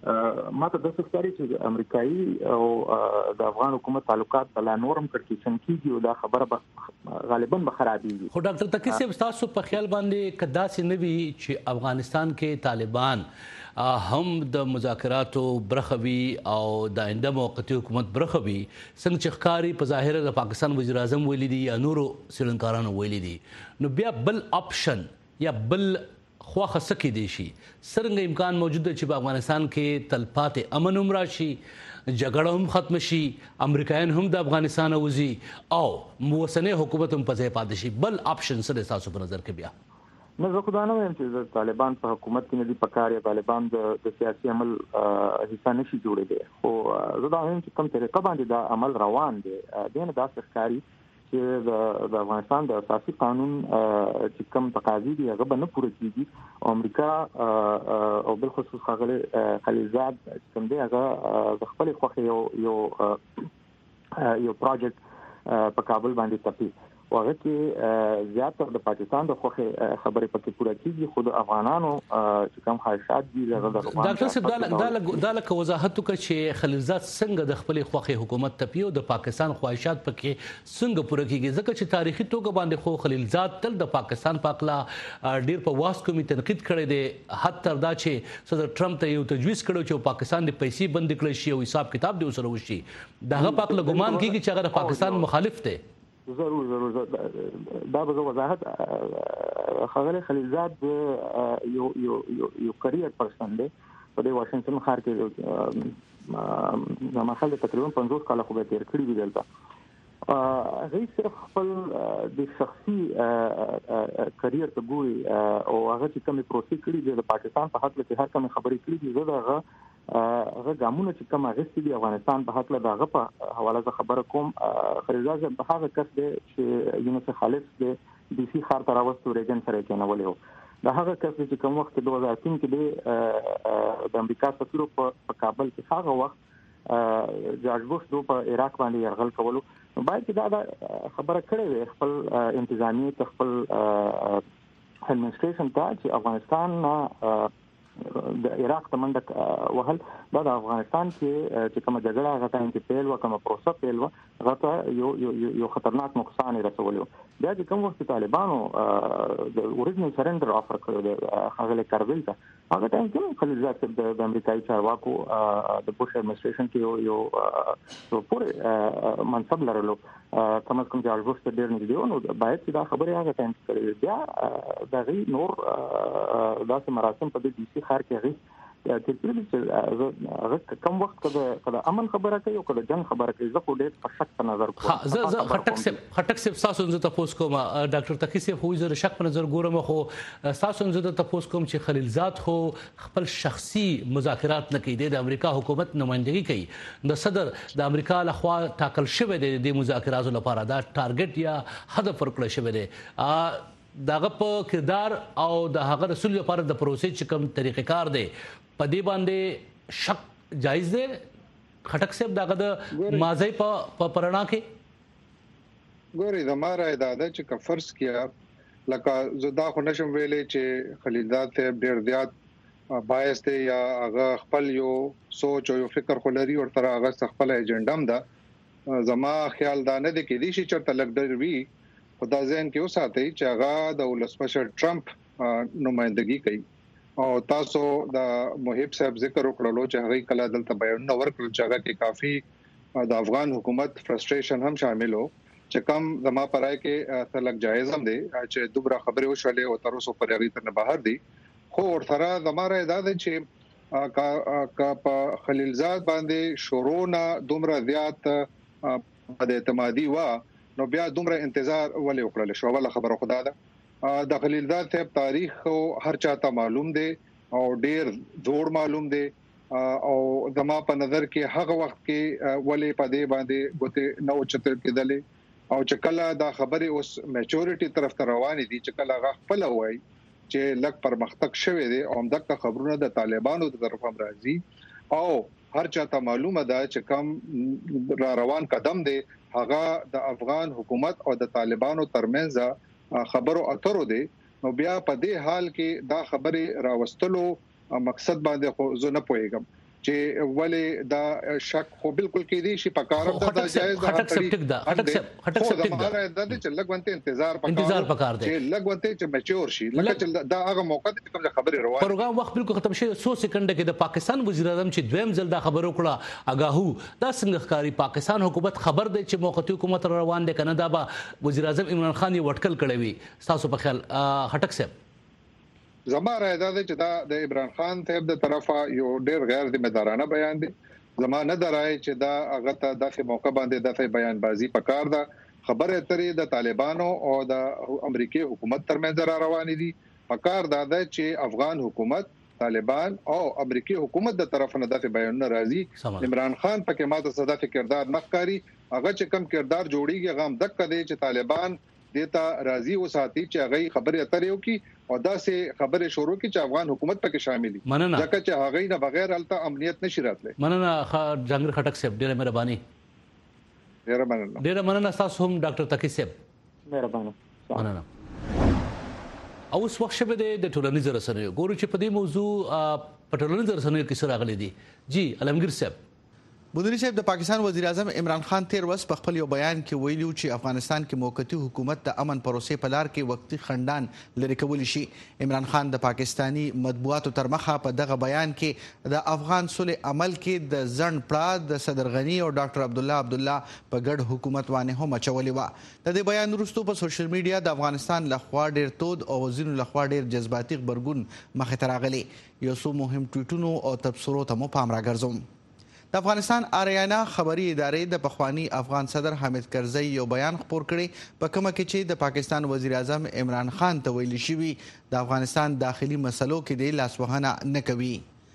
[SPEAKER 15] ماته د څه چې امریکایي او د افغان حکومت تعلقات بل نورم کړکېچن کیږي او دا خبره به غالبا به خرابېږي.
[SPEAKER 13] خو ډاکټر تقی صاحب تاسو په خیال باندې کدا سي نوي چې افغانستان کې طالبان هم د مذاکراتو برخوي او د آینده موقتی حکومت برخوي څنګه چې ښکاری په ظاهر د پاکستان وزیر اعظم ویلي دي یا نورو سیلنکارانو ویلي دي نو بیا بل اپشن یا بل خواخه سکی دی شي څنګه امکان موجود دی چې په افغانستان کې تلپاتې امن هم راشي جګړه هم ختم شي امریکایان هم د افغانستان وځي او موسنه حکومت هم په ځای پاتې شي بل اپشن سره تاسو په نظر کې بیا
[SPEAKER 15] نو زه خو دا نه وایم چې طالبان په حکومت کې نه دي پکار یا طالبان د سیاسي عمل حصہ نشي جوړېدي خو زه دا وایم چې کوم طریقه باندې دا عمل روان دی دین دا ښکاری چې د افغانستان د اساسي قانون چې کوم تقاضي دي هغه به نه پوره کیږي او امریکا او بل خصوص خغله خلیلزاد کوم دی هغه د خپل خوخه یو یو یو پروجیکټ په کابل باندې تپي وغه کې زیاتره د پاکستان د خوخه خبرې پکې پوره کیږي خود افغانانو چې کوم خواهشات دي هغه د
[SPEAKER 13] ډاکټر صاحب دا دا لکه وضاحت وکړي چې خلیلزاد څنګه د خپل خوخه حکومت تپي او د پاکستان خواهشات پکې څنګه پوره کیږي ځکه چې تاریخي توګه باندې خو خلیلزاد تل د پاکستان پاکلا ډیر په واسکو می تنقید کړی دی حتی دا چې صدر ټرمپ ته یو تجویز کړو چې پاکستان د پیسې بند کړي شي او حساب کتاب دی وسره وشي دغه پاکله ګمان کیږي چې هغه د پاکستان مخالف دی.
[SPEAKER 15] ضرور ضرور دا به وضاحت خغله خلیلزاد یو یو یو کریئر پرسن دی په د واشنگټن ښار کې د مخاله تقریبا پنځوس کال خو به تیر کړی دی دلته هغه صرف خپل د شخصي کریئر ته ګوري او هغه چې کومې پروسې کړې دي د پاکستان په حق کې هر کومه خبرې کړې دي زه هغه هغه ګامونه چې کوم غوښتي دي افغانستان په حق له دغه په حواله ز خبره کوم خلیلزاد په هغه کس دی چې یونس خالص دی ډي سي خار تر اوسه ریجن سره کې نه ولې دا هغه کس چې کوم وخت دوه هزار تین کې دی د امریکا سفیر په کابل کې هغه وخت جورج بوش دو په عراق باندې يرغل کولو نو باید دا خبره کړې خپل انتظامی ته خپل اډمنسټریشن ته چې افغانستان د عراق ته منډه وهل دا د افغانستان کې چې کومه جګړه هغه ته انتقال او کومه پروسه پیل و هغه ته یو یو خطرناک نقصان رسولیو بیا چې کوم وخت طالبانو د اوریجنل سرندر افر کړو د هغه کارول ته هغه ټایم کې خلیلزاد د امریکایي چارواکو د بوش اډمنسټریشن کې یو یو پوره منصب لرلو کوم کوم جورج بوش ته ډیر نږدې نو باید دا خبره هغه ټایم کې بیا د غي نور داسې مراسم په دې ډي خار کې غي چې چې هغه کوم وخت کله امن خبره کوي او کله جنگ خبره کوي زه خو ډېر په شک په نظر کوم
[SPEAKER 13] ها زه زه خټک سپ خټک سپ تاسو زه تاسو کوم ډاکټر تقی صاحب خو زه شک په نظر ګورم خو تاسو زه تاسو کوم چې خلیلزاد خو خپل شخصي مذاکرات نه کوي د امریکا حکومت نمائندګي کوي د صدر د امریکا لخوا ټاکل شوی دی د مذاکراتو لپاره دا ټارګټ یا هدف ورکړل شوی دی دغه په کردار او د هغه رسول لپاره د پروسې چې کوم طریقې کار دی په دې باندې شک جایز دی خټک صاحب دغه د مازی په پرانا کې
[SPEAKER 16] ګوري د ماره اعداد چې کا فرض کیا لکه زدا خو نشم ویلې چې خلیلزاد ته ډیر زیات بایس دی یا هغه خپل یو سوچ او یو فکر خلري او تر هغه خپل ایجنډم دا زما خیال دا نه دی کې دي چې چرته لګ ډیر وی خدا ځین کې وساتي چې هغه د ولسمشر ټرمپ نمائندګي کوي او تاسو د محب صاحب ذکر وکړلو چې هغه کله دلته بیان نو ورکړل چې هغه کې کافي د افغان حکومت فرستریشن هم شامل وو چې کم زما پرای کې تلک جایز هم دي چې دوبره خبرې وشولې او تر اوسه پرې غي تر بهر دي خو ورته زماره اعداد چې کا په خلیلزاد باندې شورونه دومره زیات د اعتمادي وا نو بیا دومره انتظار ولې وکړل شو ولا خبره خدا ده د خلیلزاد ته تاریخ هر چاته معلوم دی او ډیر جوړ معلوم دی او زما په نظر کې هغه وخت کې ولې په دې باندې ګوته نو چتر کېدلې او چې کله دا خبره اوس میچورټي طرف ته روانې دي چې کله هغه خپل وای چې لک پرمختګ شوه دی او دغه خبرونه د طالبانو د طرف هم راځي او هر چاته معلومه ده چې کم را روان قدم دی هغه د افغان حکومت او د طالبانو ترمنځ خبرو اترو دي نو بیا په دې حال کې دا خبره راوستلو مقصد باندې خو زه نه پوهیږم چې ولې دا شک خو بالکل کې دي شي پکارم دا جایز ده
[SPEAKER 13] هټک سپټک دا هټک سپ هټک سپټک دا
[SPEAKER 16] دا چې لګونته انتظار پکار
[SPEAKER 13] انتظار پکار دی
[SPEAKER 16] چې لګونته چې میچور شي لکه چې دا هغه موقع ته کوم خبره روانه
[SPEAKER 13] پروګرام وخت بالکل ختم شي سو سکند کې د پاکستان وزیر اعظم چې دویم ځل دا خبرو کړه اگاهو دا څنګه ښکاری پاکستان حکومت خبر دی چې موقتی حکومت روان دي کنه دا به وزیر اعظم عمران خان یې وټکل کړی وي تاسو په خیال هټک سپ
[SPEAKER 16] زما رائے دا چې دا د عمران خان ته د طرفه یو ډېر غیر ذمہدارانه بیان دی زما نه درای چې دا هغه ته دغه موقع باندې د بیان بازی پکار ده خبره اترې د طالبانو او د امریکای حکومت ترمنځ را روان دي پکار دا ده چې افغان حکومت طالبان او امریکای حکومت د طرف نه د بیان ناراضي عمران خان پکې ماته صدف کردار نخکاری هغه چې کم کردار جوړیږي غام دک کړي چې طالبان دیتا راضي وساتي چې هغه خبره اترې وکي او دا سه خبره شروع کی چې افغان حکومت پکې شامل دي ځکه چې هغه نه بغیر الته امنیت نشي راتلی
[SPEAKER 13] مننه جنگیر خټک صاحب ډیره مهرباني
[SPEAKER 16] ډیره مننه
[SPEAKER 13] ډیره مننه تاسو هم ډاکټر تقی صاحب
[SPEAKER 15] مهربانه
[SPEAKER 13] مننه اوس وخت شوه د ټولنیز رسنیو ګورو چې په دې موضوع په ټولنیز رسنیو کې سره غلي دي جی علمگیر صاحب
[SPEAKER 17] بودری صاحب د پاکستان وزیر اعظم عمران خان تیر ورځ په خپل یو بیان کې ویلو چې افغانستان کې موقتی حکومت د امن پروسې په لار کې وقتی خندان لري کول شي عمران خان د پاکستانی مطبوعاتو تر مخه په دغه بیان کې د افغان صلح عمل کې د ځن پړه د صدر غنی او ډاکټر عبد الله عبد الله په ګډ حکومت باندې هم چولې و د دې بیان وروسته په سوشل میډیا د افغانستان لخوا ډیر تود او وزینو لخوا ډیر جذباتي خبرګون مخه ته راغلي یو څو مهم ټویټونو او تبصرو ته مو پام راګرځوم د افغانستان آریانا خبري ادارې د پخوانی افغان صدر حامد کرزی یو بیان خپور کړي په کومه کې چې د پاکستان وزیر اعظم عمران خان ته ویلي شوی د افغانستان داخلي مسلو کې د لاسوهنه نه کوي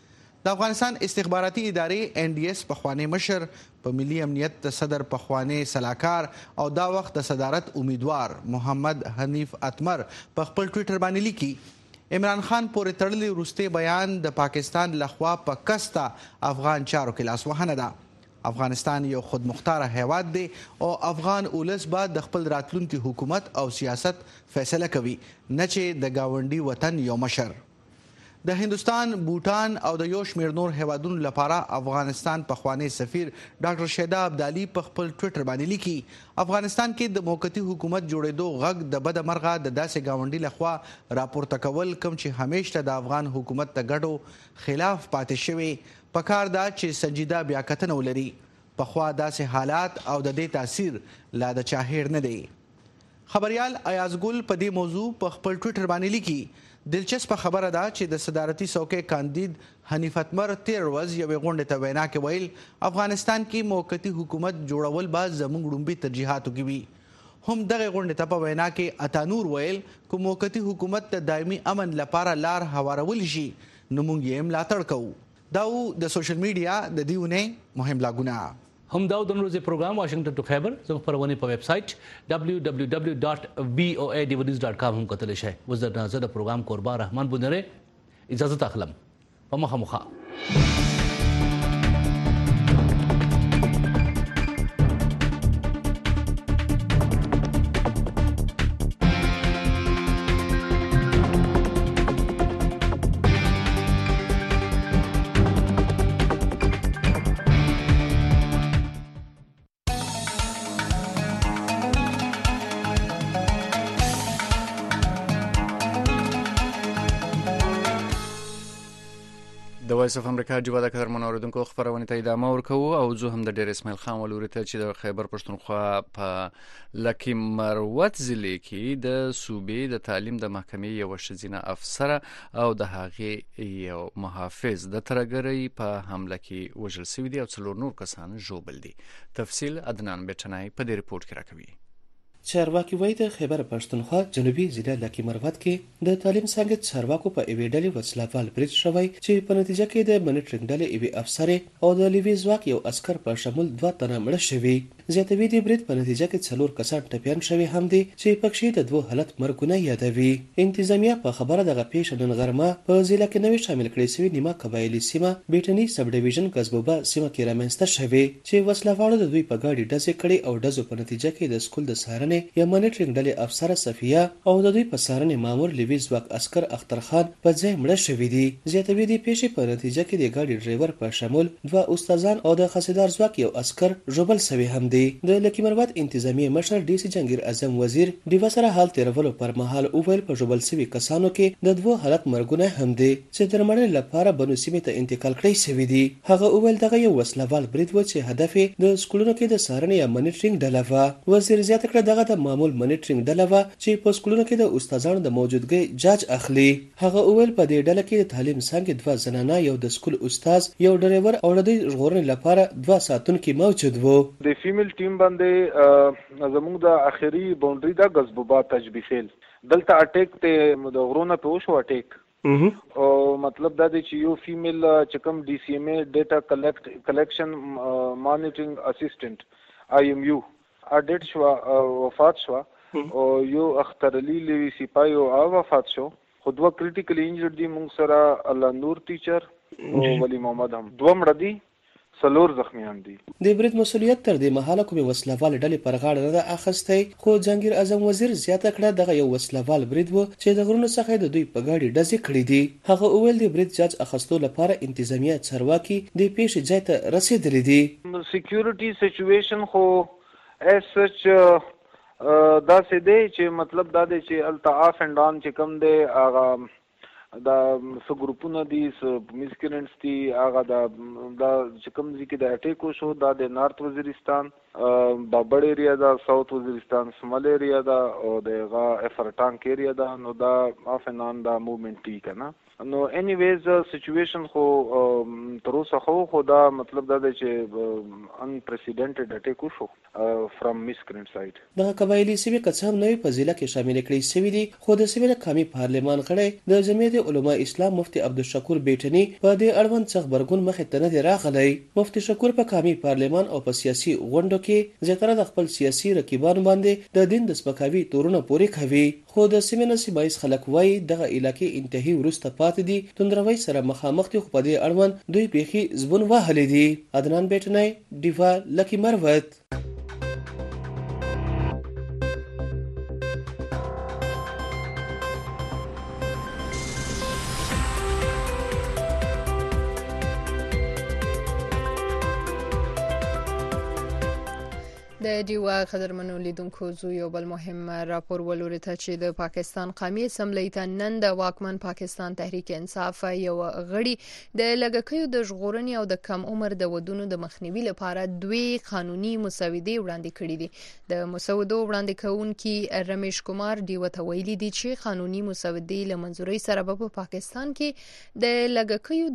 [SPEAKER 17] د افغانستان استخباراتي ادارې ان ډي اس پخوانی مشر په ملي امنیت صدر پخوانی سلاکار او دا وخت د صدارت امیدوار محمد حنیف اتمر په خپل ټویټر باندې لیکي عمران خان پورې تړلې وروستي بیان د پاکستان لخوا په کستا افغان چارو کې لاسوهنه ده افغانستان یو خودمختار هیواد دی او افغان اولس به د خپل راتلونکي حکومت او سیاست فیصله کوي نه چې د گاونډي وطن یو مشر د هندستان بوټان او د یو شمیر نور هیوادونو لپاره افغانستان پخوانی سفیر ډاکټر شیدا عبدالي په خپل ټویټر باندې لیکي افغانستان کې د موقتی حکومت جوړېدو غږ د بد مرغه د داسې گاونډي لخوا راپورته کول کوم چې همیشه د افغان حکومت ته ګډو خلاف پاتې شوی پکار دا چې سنجیده بیا کتنه ولري پخوا داسې حالات او د دې تاثیر لا د چاهیر نه دی خبريال ایاز ګل په دې موضوع په خپل ټویټر باندې لیکي دلچسپه خبره ده چې د صدارتي څوکۍ کاندید حنیف اتمر تیر ورځ یوې غونډې ته وینا کې ویل افغانستان کې موقتی حکومت جوړول به زموږ لومبي ترجیحاتو کې وي هم دغه غونډې ته په وینا کې اتانور ویل کوم موقتی حکومت د دایمي امن لپاره لار هوارول شي نو موږ یې ملاتړ کوو دا د سوشل میډیا د دیونه مهم لاګونه
[SPEAKER 13] هم دا د نورو پروګرام واشنگټن ټو خیبر زموږ خبرونه په ویب سټ دبليو دبليو دبليو ډاټ وي او اي ډي ونیوز ډاټ کام هم کتلی شئ وز د نازه د پروګرام قربا رحمان بونره اجازه تخلم په مخه مخه
[SPEAKER 2] د وایس اف امریکا جوړه د قدرمن اوریدونکو خبرونه ته ادامه ورکوو او زه هم د ډیر اسماعیل خان ولوري ته چې د خیبر پښتونخوا په لکی مروت ضلع کې د صوبې د تعلیم د محکمې یو شزینه افسر او د هغې یو محافظ د ترګری په حمله کې وژل شوی دي او څلور نور کسان ژوبل دي تفصیل عدنان بچنای په دې رپورت کې راکوي
[SPEAKER 18] چارواکي وایي د خیبر پښتونخوا جنوبي ضلع لکی مروت کې د تعلیم څنګه چارواکو په ایوي ډلې وسلوال برید شوی چې په نتیجه کې د منټرینګ ډلې ایوي افسر او د لیوي ځواک یو عسكر په شمول دوه تنه مړه شوي زیاتوي د برید په نتیجه کې څلور کسان ټپيان شوي هم دي چې پکې د دوه حالت مرګونه یادوي انتظامیه په خبره دغه پیښه نن غرمه په ضلع کې نوې شامل کړي شوی نیمه قبایلی سیمه بیټنی سب ډیویژن قصبوبه سیمه کې رامنځته شوی چې وسلوالو د دوی په ګاډي ډزې کړې او ډزو په نتیجه کې د سکول د سهارنې څارنې یا مانیټرینګ ډلې افسر صفیه او د دوی په څارنې مامور لوي ځواک عسكر اختر خان په ځای مړه شوي دي. زیاتوي د پیښې په نتیجه کې د ګاډي ډرایور په شمول دوه استادان او د خاصدار ځواک یو عسكر ژوبل شوي هم دي. د لکي مربات انتظامی مشر ډي سي جهانگیر اعظم وزیر د وسره حال تیرولو پر مهال اوویل په ژوبل شوي کسانو کې د دوه حالت مرګونه هم دي چې درمړل لپاره بنو سیمې ته انتقال کړی شوی دي. هغه اوویل دغه یو وسلوال برید و چې هدف د سکولونو کې د څارنې یا مانیټرینګ ډله و. وزیر زیاته کړه دغه د معمول مانیټرینګ ډله و چې په سکولونو کې د استادانو د موجودګۍ جاج اخلي. هغه اوویل په دې ډله کې د تعلیم څنګه دوه زنانه یو د سکول استاد یو ډرایور او د ژغورنې لپاره دوه ساتونکي موجود وو.
[SPEAKER 19] د فیمیل ټیم باندې زموږ د اخري باونډري د غزبوبا تجبیخیل دلته اٹیک ته د غرونه په وشو اٹیک او مطلب دا دی چې یو فیمیل چې کوم ډي سی ایم ای ډیټا کلیکټ کلیکشن مانیټرینګ اسسټنټ آی ایم یو اډیټ شو وفات شو او یو اختر علی لوی سپایو او وفات شو. خو دوه کریټیکل انجرډ دي موږ سره الله نور ټیچر او ولی محمد هم دوه مړه دي سلور زخمیان دي.
[SPEAKER 18] د برید مسولیت تر دې مهاله کومې وسلوال ډلې پر غاړه نه ده اخیستی خو جهانگیر اعظم وزیر زیاته کړه دغه یو وسلوال برید و چې د غرونو څخه د دوی په ګاډي ډزې کړې دي. هغه اوویل د برید جاج اخیستو لپاره انتظامیه چارواکي د پیښې ځای ته رسېدلي دي.
[SPEAKER 19] سکیورټي سچویشن خو اس سچ دا سې دی چې مطلب دا دی چې التعاف اند آن چې کوم دی هغه دا څو ګروپونه دي څو مسکرنټس دي هغه دا دا چې کوم ځکه د اټیکو شو دا د نارت وزیرستان بابړ ایریا دا ساوث وزیرستان سمال ایریا دا او دغه افرټانک ایریا دا نو دا اف اند آن دا موومنت ټی کنه نو اني ویز سچویشن خو تر اوسه خو خدا مطلب دا دی چې ان پریسیډنټډ اټیک شو فرام مسکرنټ سایډ.
[SPEAKER 18] د قبایلی سیمې کڅام نوې په ضلع کې شامل کړي شوی دي خو د سیمې د قومي پارلمان غړی د جمعیت علماء اسلام مفتی عبدالشکور بیٹنی په دې اړوند څخ برګون مخې ته نه دی راغلی. مفتی شکور په قومي پارلمان او په سیاسي غونډو کې زیاتره د خپل سیاسي رقیبانو باندې د دین د سپکاوي تورونه پورې کوي خو د سیمې نصیبایس خلک وایي دغه علاقې انتهایی وروسته پاتې دي توندروي سره مخامخ دي خو په دې اړوند دوی بیخي زبون وهلي دي. عدنان بیٹنی ډیوا لکی مروت.
[SPEAKER 1] د ډیوا قدرمنو لیدونکو زو یو بل مهم راپور ولوري ته چې د پاکستان قومي اسمبلی ته نن د واکمن پاکستان تحریک انصاف یو غړي د لګکیو د ژغورنې او د کم عمر د ودونو د مخنیوي لپاره دوی قانوني مسودې وړاندې کړې دي. د مسودو وړاندې کوونکي رمیش کمار ډیوا ته ویلي دي چې قانوني مسودې له منځوري سره په پاکستان کې د لګکیو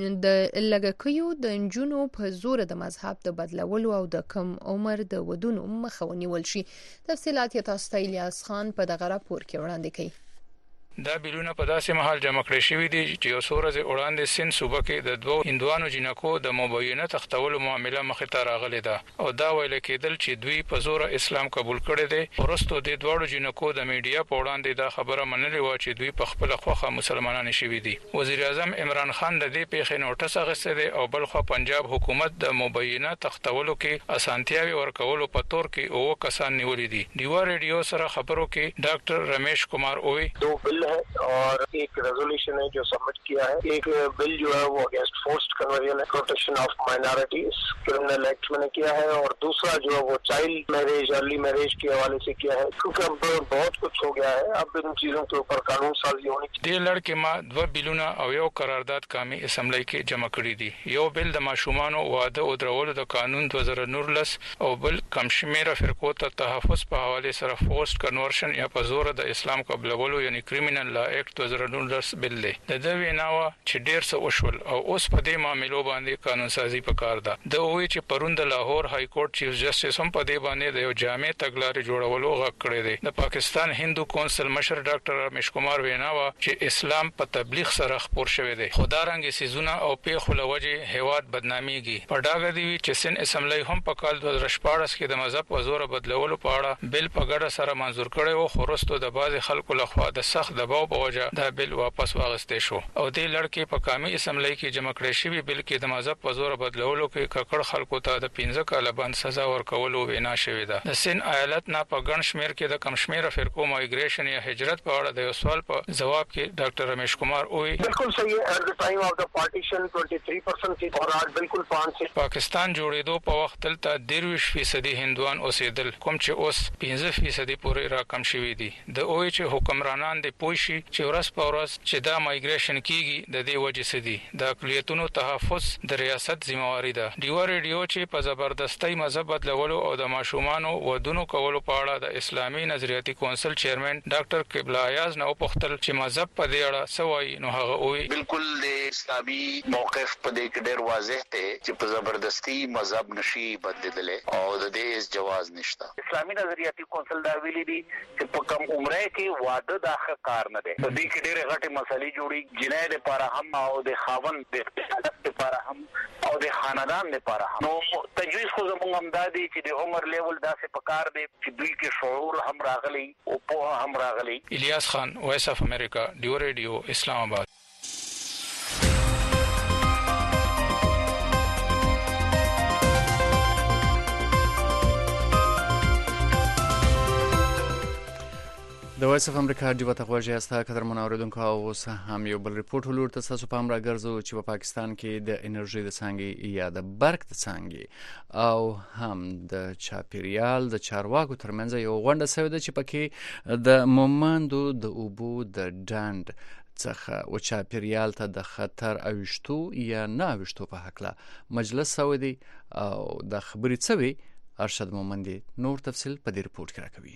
[SPEAKER 1] د لګکیو د انجونو په زور د مذهب د بدلولو او د کم عمر د ودونو مخه ونیول شي. تفصيلات یې تاسو ته الیاس خان په دغه راپور کې وړاندې کړي.
[SPEAKER 20] دا بیلونه په داسې محل جمع کړی شوی دي چې یو څو ورځې وړاندې سند صوبه کې د دوه هندوانو جنکو د مبینه تختولو معامله مخې ته راغلې ده او دا ویل کېدل چې دوی په زور اسلام قبول کړي دي. ورستو د دوه جنکو د میډیا په وړاندې دا خبره منلې و چې دوی په خپل خوخه مسلمانان شوي دي. وزیر اعظم عمران خان د دې پیښې نوټس اخیسته دي او بل خو پنجاب حکومت د مبینه تختولو کې اسانتیاوي ورکولو په تور کې او کسان نیولې دي. ډیوا ریډیو سره خبرو کې ډاکټر رمیش کمار اووی
[SPEAKER 21] है और एक रेजोल्यूशन है जो सबमिट किया है. एक बिल जो है वो अगेंस्ट फोर्स्ड कन्वर्जन है, protection of minorities criminal act में किया है और दूसरा जो है वो चाइल्ड मैरिज अर्ली मैरिज के हवाले से किया है. क्योंकि अब बहुत कुछ हो गया है, अब इन चीजों के ऊपर कानून साजी होनी चाहिए.
[SPEAKER 20] دې لړ کې ما دوه بیلونه او یو قرارداد قومي اسمبلی کې جمع کړی دي. یو بیل د ماشومانو واده او درولو د قانون دوه زره نولس او بل کمشمیره فرقو ته تحفظ په حواله سره فورسډ کنورشن یا په زور د اسلام قبولولو یعنی کریمینل لا ایکټ دوه زره نولس بیل دی. د دې ویناوه چې ډیر څه وشول او اوس په دې معاملو باندې قانون سازي پکار ده. د وی چې پرون د لاهور های کورټ چیف جسټس هم په دې باندې د یو جامع تګلارې جوړولو غږ کړی دی. د پاکستان هندو کونسل مشر ډاکټر رمیش کمار ویناوه چې اسلام په تبلیغ سره خپور شوی دی. خدارنګ سيزونه او پیښو لوجه هیواد بدناميږي. په ډاګه دی چې سن اسمبلی هم په کال دوه زره شپاړس کې د مذهب په زور بدلولو په اړه بل په ګډه سره منزور کړی او خورستو د بعض خلکو لخوا د سخت دباو په وجه دا بل واپس واغستې شو او د لړ کې په قومي اسمبلی کې جمع کړی شوی بل کې د مذهب په زور بدلولو کې ککړ خلکو ته د پنځه کاله بند سزا ورکولو وینا شوې ده. د سین ایالت نه په ګڼ شمیر کې د کم شمیر فرقو مایګریشن یا هجرت په اړه د یو سوال په جواب کې ډاکټر رمیش کمار وویل
[SPEAKER 21] بالکل صحیح ہے. at the time of the partition twenty-three percent تھی اور آج بالکل پانچ سے
[SPEAKER 20] پاکستان جوړېدو په وخت دلته درویش فیصدي هندوان اوسېدل کوم چې اوس پنځه فیصدي پورې راکم شوي دي. د اوی چې حکمرانان د پوښي چې ورځ په ورځ چې دا مایګریشن کیږي د دې وجې سدي د اقلیتونو تحفظ د ریاست ذمہواری ده. ډیو ریډیو چې په زبردستۍ مذهب بدلولو او د ماشومانو ودونو کولو په اړه د اسلامي نظریاتي کونسل چیرمن ډاکټر قبله ایاز نه وپوښتل چې مذهب په دې اړه څه وایي. نو هغه وویل
[SPEAKER 4] بالکل د اسلامي موقف په دې کې ډېر واضح دی چې په زبردستي مذهب نشي بدلېدلی او د دې جواز نشته.
[SPEAKER 21] اسلامي نظریاتي کونسل دا ویلي دي چې په کم عمره کې واده دا ښه کار نه دی. په دې کې ډېرې غټې مسلې جوړي جنۍ لپاره هم او د خاوند د لپاره هم او د خاندان لپاره هم. نو تجویز خو زموږ هم دا دی چې د عمر لیول داسې پکار دی چې دوی کې شعور هم راغلی او پوهه هم راغلی.
[SPEAKER 20] الیاس خان، وایس اف امریکا، ډیو ریډیو، اسلام آباد.
[SPEAKER 2] د وایس اف امریکا ډیو ته غوږی یاست قدرمن اوریدونکو. او اوس هم یو بل ریپورټ ولور ته تاسو پام راګرځو چې په پا پاکستان کې د انرژي د څانګې یا د برق د څانګې او هم د چاپیریال د چارواکو ترمنځ یو غونډه شوې ده چې پکې د مومندو د اوبو د ډاند څخه او چاپیریال ته د خطر اوشتو یا نه اوشتو په حق لا مجلس شوی دی او د خبرې څوي ارشد مومندي نور تفصیل په دې ریپورت کې راکوي.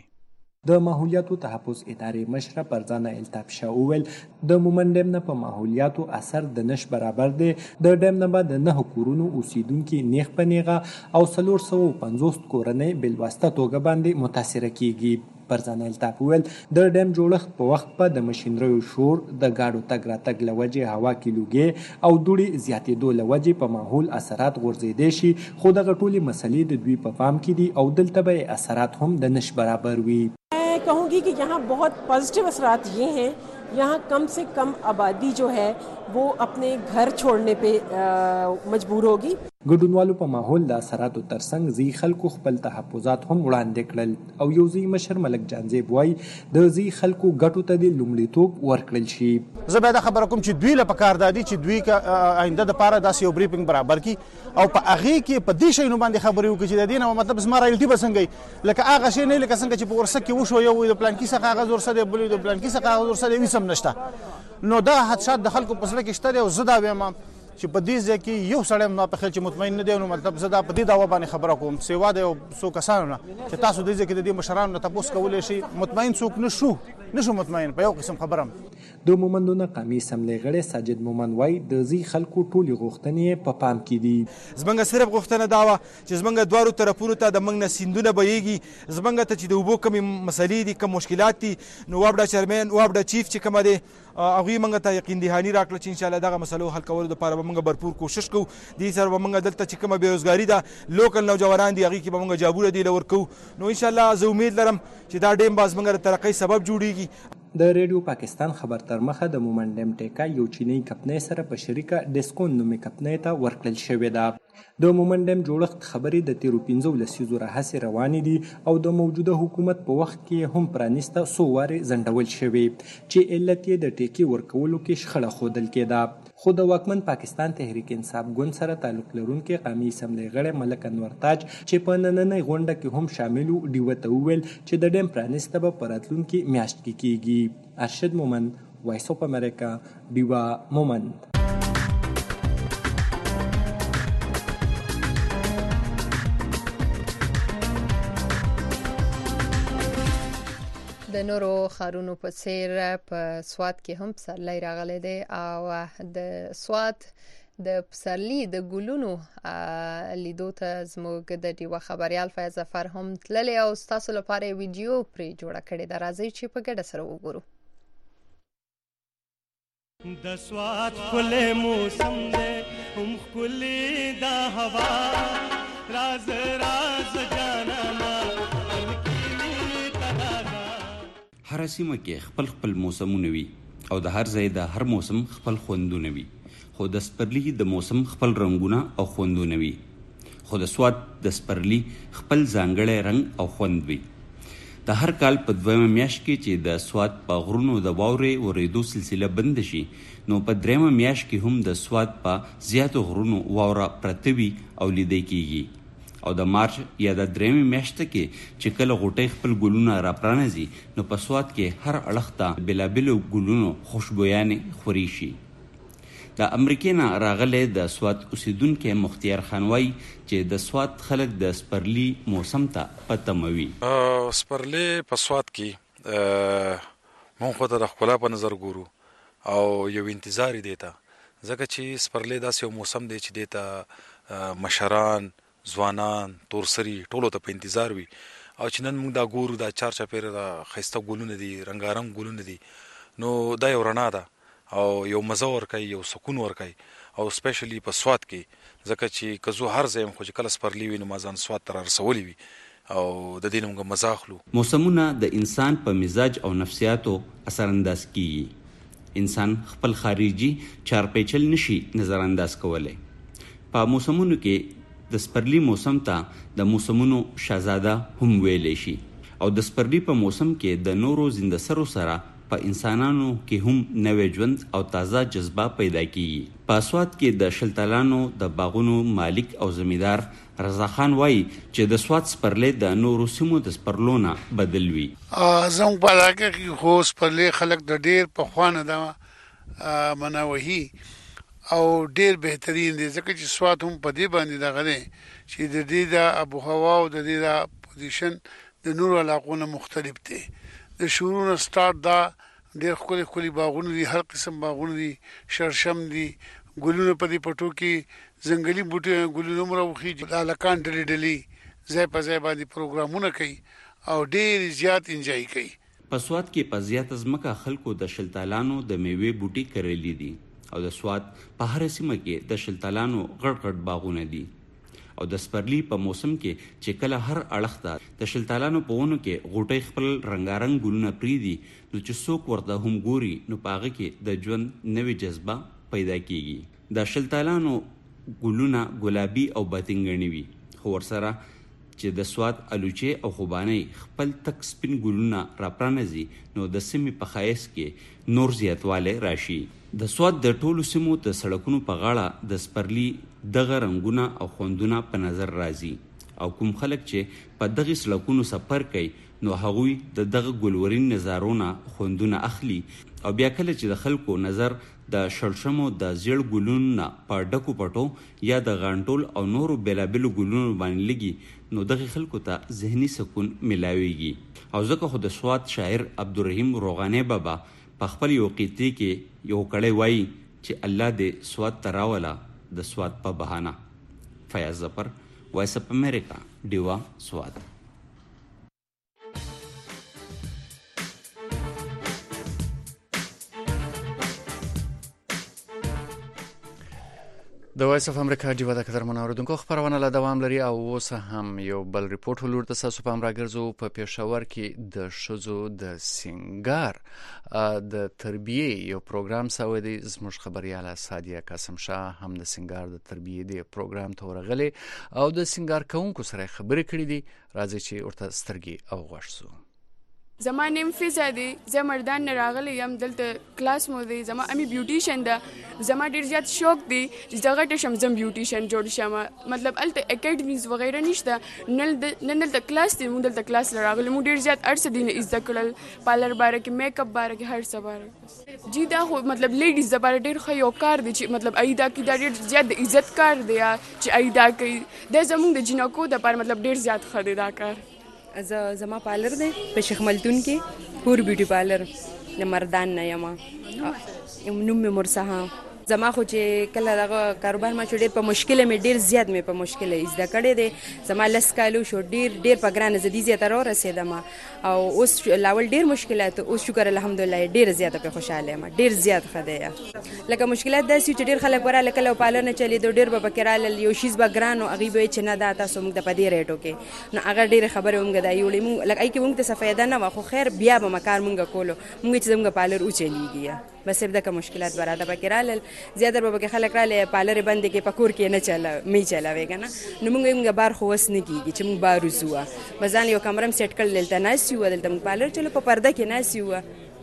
[SPEAKER 22] د ماحولیاتو تحفظ ادارې مشره پرځانه الطاف شاه وویل د مومند ډیم نه په ماحولیاتو اثر د نش برابر دی. د ډیم نه بعد نه کورونو اوسیدونکو نیغ په نیغه او څلور سوه پنځوس کورنۍ بلواسطه توګه باندې متاثره کیږي. پرځانه الطاف وویل د ډیم جوړښت په وخت په د ماشینریو شور د ګاډو تګ راتګ له وجې هوا کې لوګي او دوړې زیاتېدو له وجې په ماحول اثرات غورځېدی شي، خو دغه ټولې مسلې د دوی په پام کې دي او دلته به اثرات هم د نش برابر وي.
[SPEAKER 23] कहूँगी कि यहाँ बहुत पॉजिटिव असरात ये हैं, यहाँ कम से कम आबादी जो है वो अपने घर छोड़ने पे मजबूर होगी.
[SPEAKER 22] ګډونوالو په ماحول د اثراتو ترڅنګ ځي خلکو خپل تحفظات هم وړاندې کړل او یو ځي مشر ملک جانزیب وای د ځي خلکو ګټو ته د لومړیتوب ورکړل شي.
[SPEAKER 24] زه به دا خبره کوم چې دوی له پکار دادي چې دوی آینده د پاره داسې یو بریفینګ برابر کی او په هغه کې په دې شی نو باندې خبرې وکړي چې د دې نه مطلب زما رایلټي بسنګي لکه هغه شی نه لکه څنګه چې په ورسک کې وشو یو د پلان کې څخه هغه زور سره بل د پلان کې څخه هغه زور سره وسم نشته. نو دا حادثات د خلکو په سره کې شته او زدا ویم چې په دې ځکه یو سړی ما په خل چې مطمئن نه دی نو مطلب زدا په دې داوا باندې خبره کوم سیوا د سو کسانو نه چې تاسو دې ځکه د دې مشرانو نه تاسو کولای شي مطمئن څوک نشو نشو مطمئن په یو قسم خبرم.
[SPEAKER 22] د مومندونو قومي اسمبلی غړي ساجد مومن وای د زی خلکو ټولي غوښتنې په پام کې دي.
[SPEAKER 25] زمنګ صرف غوښتنه دا و چې زمنګ دوارو طرفونو ته د منګ نه سیندونه بهيږي زمنګ ته چې د وبو کمی مسلې دي کوم مشکلات دي نو وابډا چیرمن وابډا چیف چې کوم دي هغه منګ ته یقین دهانی راکړه چې ان شاء الله دغه مسلو حل کولو لپاره به موږ भरपूर کوشش کوو. دې سره به موږ دلته چې کومه بیروزګاری ده لوکل نوجوانان دي هغه کې به موږ جابوره دی لور کوو. نو ان شاء الله زه امید لرم چې دا ډیم باز موږ ترقۍ سبب جوړیږي.
[SPEAKER 22] د ریډیو پاکستان خبر تر مخه د مومند ډیم ټیکا یو چینی کمپنۍ سره په شریکه ډیسکون نومي کمپنۍ ته ورکړل شوې ده. د مومند ډیم جوړښت خبرې د تیرو پنځو لسیزو راهیسې روانې دي او د موجوده حکومت په وخت کې هم پرانیسته څو وارې ځنډول شوې چې علت یې د ټیکې ورکولو کې شخړه ښودل کېده. خو د واکمن پاکستان تحریک انصاف ګوند سره تعلق لرونکي قومي اسمبلی غړی ملک انور تاج چې په نننۍ غونډه کې هم شامل و ډیوه ته وویل چې د ډیم پرانیسته به په راتلونکي میاشت کې کیږي. ارشد مومند، وایس اف امریکا، ډیوه مومند.
[SPEAKER 1] د نورو ښارونو په څیر په سوات کې هم پسرلی راغلی دی او د سوات د پسرلی د ګلونو لیدو ته زموږ د ډیوه خبریال فیض ظفر هم تللی او ستاسو لپاره ویډیو پرې جوړه کړې ده. راځئ چې په ګډه سره وګورو.
[SPEAKER 26] د سوات ښکلی موسم دی هم ښکلې دا هوا راز راز جانانا
[SPEAKER 27] هر سیمه کې خپل خپل موسمونه وي او د هر ځای د هر موسم خپل خوندونه وي
[SPEAKER 3] خو د سپرلي د موسم خپل رنګونه او خوندونه وي، خو د سوات د سپرلي خپل ځانګړی رنګ او خوند وي. د هر کال په دویمه میاشت کې چې د سوات په غرونو د واورې ورېدو سلسله بند شي، نو په دریمه میاشت کې هم د سوات په زیاتو غرونو واوره پرته وي او لیدی کیږي. او د مارچ یا د دریمې میاشته کې چې کله غوټۍ خپل ګلونه را پرانځي، نو په سوات کې هر اړخ ته بېلابېلو ګلونو خوشبویانې خوري شي. د امریکې نه راغلی د سوات اوسیدونکی مختیار خان وایي چې د سوات خلک د سپرلي موسم ته په تمه وي.
[SPEAKER 5] سپرلي په سوات کې مونږ خو ته د ښکلا په نظر ګورو او یو انتظار یې دی ته، ځکه چې سپرلي داسې یو موسم دی چې دی ته مشران، ځوانان، تورسري ټولو ته په انتظار وي. او چې نن موږ دا ګورو دا چار چاپېره دا ښایسته ګلونه دي، رنګارنګ ګلونه دي، نو دا یو رڼا ده او یو مزه ورکوي، یو سکون ورکوي. او سپیشلی په سوات کې ځکه چې که زه هر ځای یم خو چې کله سپرلي وي نو ما ځان سوات ته رارسولی وي او د دې نه موږ مزه اخلو.
[SPEAKER 3] موسمونه د انسان په مزاج او نفسیاتو اثرانداز کیږي. انسان خپل خارجي چارپیچل نشي نظر انداز کولی. په موسمونو کې د سپرلي موسم ته د موسمونو شهزاده هم ویلی شي، او د سپرلي په موسم کې د نورو زنده سرو سره په انسانانو کې هم نوې ژوند او تازه جذبه پیدا کیږي. په سوات کې د شلتالانو د باغونو مالک او زمیندار رضا خان وایي چې د سوات سپرلي د نورو سیمو د سپرلو نه بدل وي.
[SPEAKER 6] زموږ په علاقه کې خو سپرلي خلک د ډېر پخوانه د مناوهي او ډیر بهترین دی، ځکه چې سوات هم په دې باندې دغه دی چې د دې د آب و هوا او د دې د پوزیشن د نورو علاقو نه مختلف دی. د شروع نه سټارټ دا ډیر ښکلي ښکلي باغونه دي، هر قسم باغونه دي، شرشم دي، ګلونه په دې پټو کې ځنګلي بوټي ګلونه هم راوخي، هلکان ډلې ډلې ځای په ځای باندې پروګرامونه کوي او ډیر زیات انجوای کوي.
[SPEAKER 3] په سوات کې په زیاته ځمکه خلکو د شلتالانو د میوې بوټي کرلي دي، او د سوات په هر سیمه کې د شلتالانو غټ غټ باغونه دي. او د سپرلي په موسم کې چې کله هر اړخ ته د شلتالانو په ونو کې غوټۍ خپل رنګارنګ ګلونه پرېږدي، نو چې څوک ورته هم ګوري نو په هغه کې د ژوند نوې جذبه پیدا کیږي. د شلتالانو ګلونه ګلابي او باتنګني وي، خو ورسره چې د سوات الوچې او خوبانۍ خپل تک سپین ګلونه را پرانځي، نو د سیمې په ښایست کې نور زیاتوالی راشي. د سوات د ټولو سیمو د سړکونو په غاړه د سپرلي دغه رنګونه او خوندونه په نظر راځي، او کوم خلک چې په دغه سړکونو سفر کوي نو هغوی د دغه ګلورین نظارونه خوندونه اخلي. او بیا کله چې د خلکو نظر د شړشمو د زیړ ګلونو نه په ډکو پټو یا د غانټول او نورو بېلابېلو ګلونو باندې لګي، نو دغه خلکو ته ذهني سکون ملاویږي. او ځکه خو د سوات شاعر عبدالرحیم روغانی بابا په خپل یو قیطې کې یو کړی وایي چې الله دې سوات ته راوله د سوات په بهانه. فیاض ظفر، وایس اف امریکا، ډیوا، سوات.
[SPEAKER 2] د وایس اف امریکا ډیوا د قدرمن اوریدونکو خبرونه لا دوام لري، او اوس هم یو بل ریپورت ولور د تاسو په امر راګرځو. په پېښور کې د ښځو د سنگار د تربیې یو پروګرام سوی دی. زموږ خبرياله سادیه قاسم شاه هم د سنگار د تربیې دی پروګرام ته ورغلی او د سنگار کوونکو سره خبرې کړې دي. راځي چې ورته سترګې او غوږ سو.
[SPEAKER 7] زما نیم فیضا دی، زه مردان نه راغلی یم، دلته کلاس مو دی، زما امی بیوټیشن ده. زما ډیر زیات شوق دی چې دغه ټشم زم بیوټیشن جوړ شم، مطلب الته اکیډمیز وغیرہ نشته، نن دلته کلاس دی، مونږ دلته کلاس راغلی، مونږ ډیر زیات ارڅ دي نه زده کړل، پارلر باره کې، میک اپ باره کې، هر څه باره. جی دا خو مطلب لیډیز د باره ډیر ښه یو کار دی چې مطلب ایدا کې دا ډیر زیات د عزت کار دی چې ایدا کوي. دا زمونږ د جنکو د باره مطلب ډیر زیات ښه دی دا کار.
[SPEAKER 9] ز زما پارلر دی په شیخ ملتون کې، پور بیوټي پارلر د مردان نه یم، نوم مې مرسها. زما خو چې کله دغه کاروبار ما شو ډېر په مشکله مې ډېر زیات مې په مشکله زده کړی دی. زما لس کالو شو، ډېر ډېر په ګرانه زه دې زیاته راورسېدم او اوس لاول ډېر مشکلات، اوس شکر الحمدلله ډېر زیاته پرې خوشحاله یم، ډېر زیات ښه دی. لکه مشکلات داسې چې ډېر خلک وراله کله پارلر نه چلېدو، ډېر به پکې رالل، یو شیز به ګران و، هغوی به وایي چې نه دا تاسو موږ ته په دې ریټو کې، نو هغه ډېرې خبرې موږ دا یوړې موږ لکه هغې کې موږ ته څه فایده نه وه، خو خیر بیا به مکار موږ کولو، موږ چې زموږ پارلر وچلېږي. بس صرف دغه مشکلات براته پکې رالل زیاتره به پکې خلک راله پالر بندې کې پکور کې نه چلا می چلاوي کنه نو موږ موږ بار خو وس نه کیږي چې موږ بار وزو بزان یو کمرم سیټ کړل دلته ناس یو دلته موږ پالر چلو په پرده کې ناس یو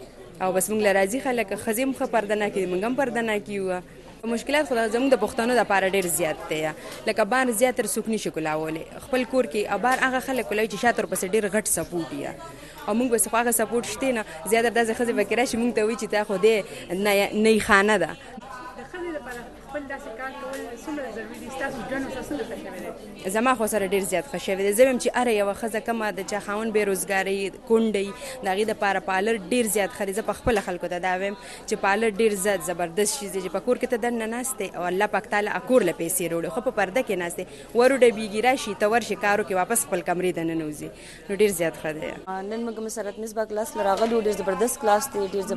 [SPEAKER 9] او بس موږ لراځي خلک خزم خه پرده نه کوي موږ هم پرده نه کیو مشکلات خو زموږ د پښتنو د لپاره ډېر زیات دي لکه بار زیاتره سوک نشي کولاولې خپل کور کې ابار هغه خلک ولای چې شاتر پس ډېر غټ سپورټ یا او موږ بس هغه سپورټ شته نه زیاتره د ځخه وکړای شي موږ ته وی چې تا خو دې نه نه خانه ده
[SPEAKER 8] د خلک لپاره خپل داسې کار کول څومره ضروري دي تاسو ژوند تاسو ته خوشاله دي
[SPEAKER 9] زما خو سره ډېر زیات خوشاله دي زم چې اره یو خزه کمه د چا خاون بیروزګاری کونډي دغه د لپاره پالر ډېر زیات خریزه په خپل خلکو ته دا ویم چې پالر ډېر زیات زبردست شي چې په کور کې ته دنه ناشته او الله پاک تعالی اکور له پیسې وروړي خو په پرده کې ناشته ورډه بیګی راشي تور شي کارو کې واپس خپل کمرې ته ننوزي نو ډېر زیات خده
[SPEAKER 10] نن موږ مسرت مصباح کلاس لراغلو ډېر زبردست کلاس دی ډېر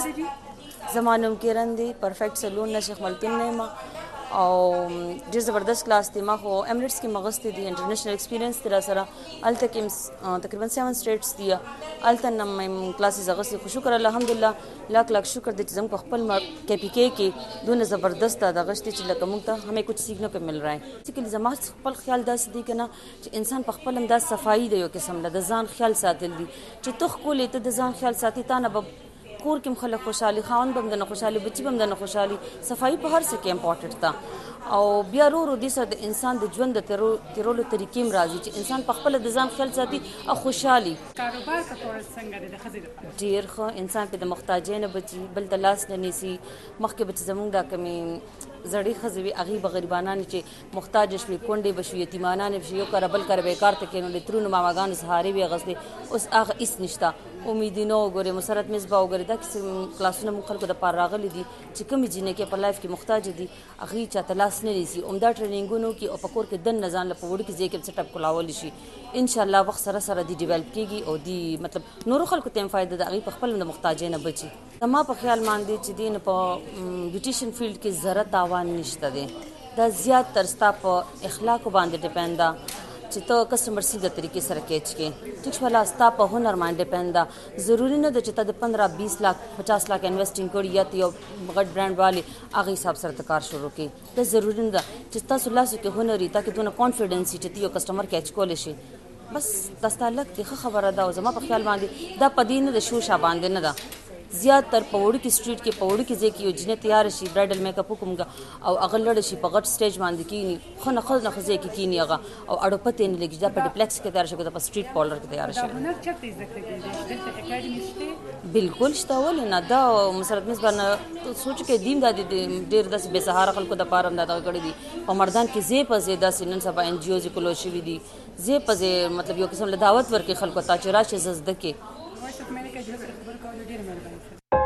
[SPEAKER 10] زبردست زمانم کېرن دی پرفیکټ سلون نشیخ ملتون نیما او ډېر زبردست کلاس دی ما خو امریټس کې مغستې دي انټرنیشنل ایکسپیرینس تر سره الته کې تقریبا سیون سټیټس دي الته نم کلاسز غسي خو شکر الحمدلله لاک لاک شکر دې چې زم کو خپل کې پی کې کې دونه زبردست دا غشتي چې لکه موږ ته همې کچھ سیکھنے کو مل رہا ہے چې زما خپل خیال داس دي کنه چې انسان په خپل انداز صفائی دی یو قسم له د ځان خیال ساتل دي چې تو خپل ته د ځان خیال ساتي تا نه کور کې خلک خوشحالي خاون بم د نه خوشحالي بچي بم د نه خوشحالي صفائی په هر څه کې امپورټنت تا او بیا ورو ورو د سره د انسان د ژوند د تیرولو طریقې مرাজি چې انسان په خپل د ځان خیال ساتي او خوشحالي
[SPEAKER 8] کاروبار کول څنګه د خزې لپاره
[SPEAKER 10] ډیر خو انسان په د محتاجۍ نه بچي بل د لاس نه نيسي مخکې بچ زمونږ د کمی زړی خزوی اغي بغریبانان چې محتاج شوي کونډې بشو یتیمانان بشو یو کار بل کار بیکار ته کینو لترونو ماماګان سهاري وي غسته اوس اغه اس نشتا امیدینو ګوره مسرت مصباح وګوره دا کلاسونه مو خلکو د پار راغلي دي چې کوم جنې کې په لایف کې محتاج دي اغي چاته لاس نه نيسي عمده ټریننګونو کې او پکور کې دن نزان له پوړ کې ځکه سیټ اپ کولاول شي ان شاء الله وخت سره سره دی ډیولپ کیږي او دی مطلب نور خلکو ته فائدہ د اغي په خپل د محتاجۍ نه بچي زما په خیال باندې چې دین په بیوټیشن فیلډ کې ضرورت تاوان نشته دی دا زیات تر ستا په اخلاق باندې ډیپند ده چې ته کسٹمر څنګه طریقې سره کېچ کې ټیک ولا ستا په هنر باندې ډیپند ده ضروری نه ده چې ته د پندرہ بیس لاک پچاس لاک انویسټینګ کړی یا ته یو غټ برانډ والی هغه حساب سره کار شروع کړي دا ضروری نه ده چې تاسو لاسو کې هنر وي تاکي دونه کانفیډنس چې ته یو کسٹمر کېچ کول شي بس تاسو لک د خبره ده او زما په خیال باندې دا پدینه د شو شا باندې نه ده زیات تر پوړ کې سټریټ کې پوړ کې ځکه یو جنې تیار شي برایډل میک اپ کومګه او هغه لړ شي په غټ سټیج باندې کینی خو نه خو نه خزې کې کینی هغه او اړو پته نه لګي دا په ډپلیکس کې تیار شي په سټریټ پالر کې تیار شي
[SPEAKER 8] هنر چرته ذکر کېږي دلته اکیډمي شته
[SPEAKER 10] بالکل شته ول نه دا مسرت مصباح سوچ کې دیم د ډیر داس به سهار خلکو د پاره نه دا کړی دي په مردان کې زی په زیاده سنن سبا ان جی اوز کولو شي دي زی په زی مطلب یو قسم له دعوت ورکې خلکو ته چې راشه ززده کې
[SPEAKER 8] وایس اف امریکا د خبر کولو ډیر مهرباني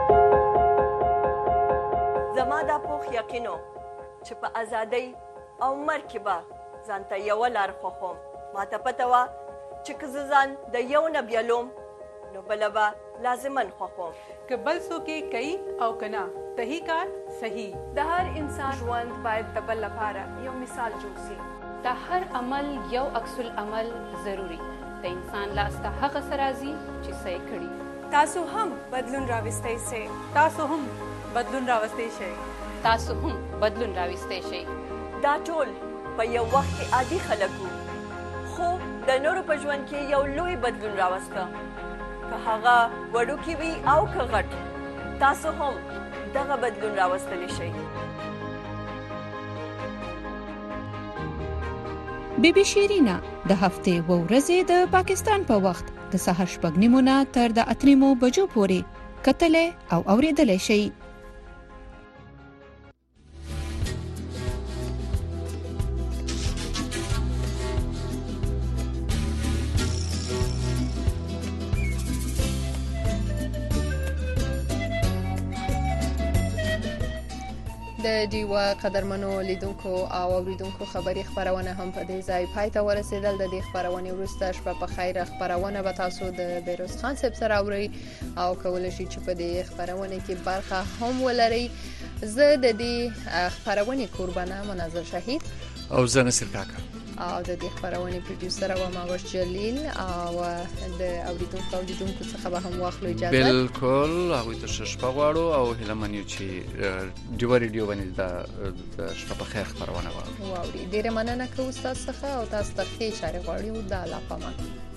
[SPEAKER 11] زما دا پوخ یقینو چې په ازادۍ او مرګ کې به ځان ته یوه لار خوښوم ما ته پته وه چې که زه ځان د یو نه بیلوم نو بله به لازمن خوښوم
[SPEAKER 12] که بل څوک یې کوي او که نه صحیح کار صحیح
[SPEAKER 14] د هر انسان ژوند باید د بل لپاره یو مثال جوړ سي
[SPEAKER 16] د هر عمل یو عکس العمل ضروري د انسان لاس ته هغه څه راځي چې څه یې کړي
[SPEAKER 11] تاسو هم بدلون راوستی سئ
[SPEAKER 12] تاسو هم بدلون راوستی شئ
[SPEAKER 16] تاسو هم بدلون راوستی شئ
[SPEAKER 11] دا ټول په یو وخت کې عادي خلک وو خو د نورو په ژوند کې یو لوی بدلون راوسته که هغه وړوکی وي او که غټ تاسو هم دغه بدلون راوستلی شئ
[SPEAKER 27] بی بی شیرینا د هفتې و ورځې د پاکستان په وخت د سهار شپږ نیمو نه تر د اته نیمو بجو پورې کتلې او اورېدلې شئ
[SPEAKER 1] د دیوا قدرمنو لیدونکو او اوریدونکو خبري خبرونه هم په دې ځای پای ته ورسېدل د دې خبرونه وروسته شپه په خیر خبرونه به تاسو د بیروز خان صاحب سره اوري او کولای شئ چې په دې خبرونه کې برخه هم ولرئ زه د دې خبرونه قربانه منظر شهید
[SPEAKER 2] او زه نصر کاکا
[SPEAKER 1] او د دې خبرونه پروډوسر او ماوش جلیل او د اوریدونکو اوریدونکو څخه به هم واخلو اجازه.
[SPEAKER 2] بالکل هغه ته شپه غواړو او هلمنیو چې ډیو ریډیو باندې د شپه په خیر خبرونه واوري.
[SPEAKER 1] ډیره مننه کوم تاسو څخه او تاسو ته ښه چاره غواړو د الله پامان.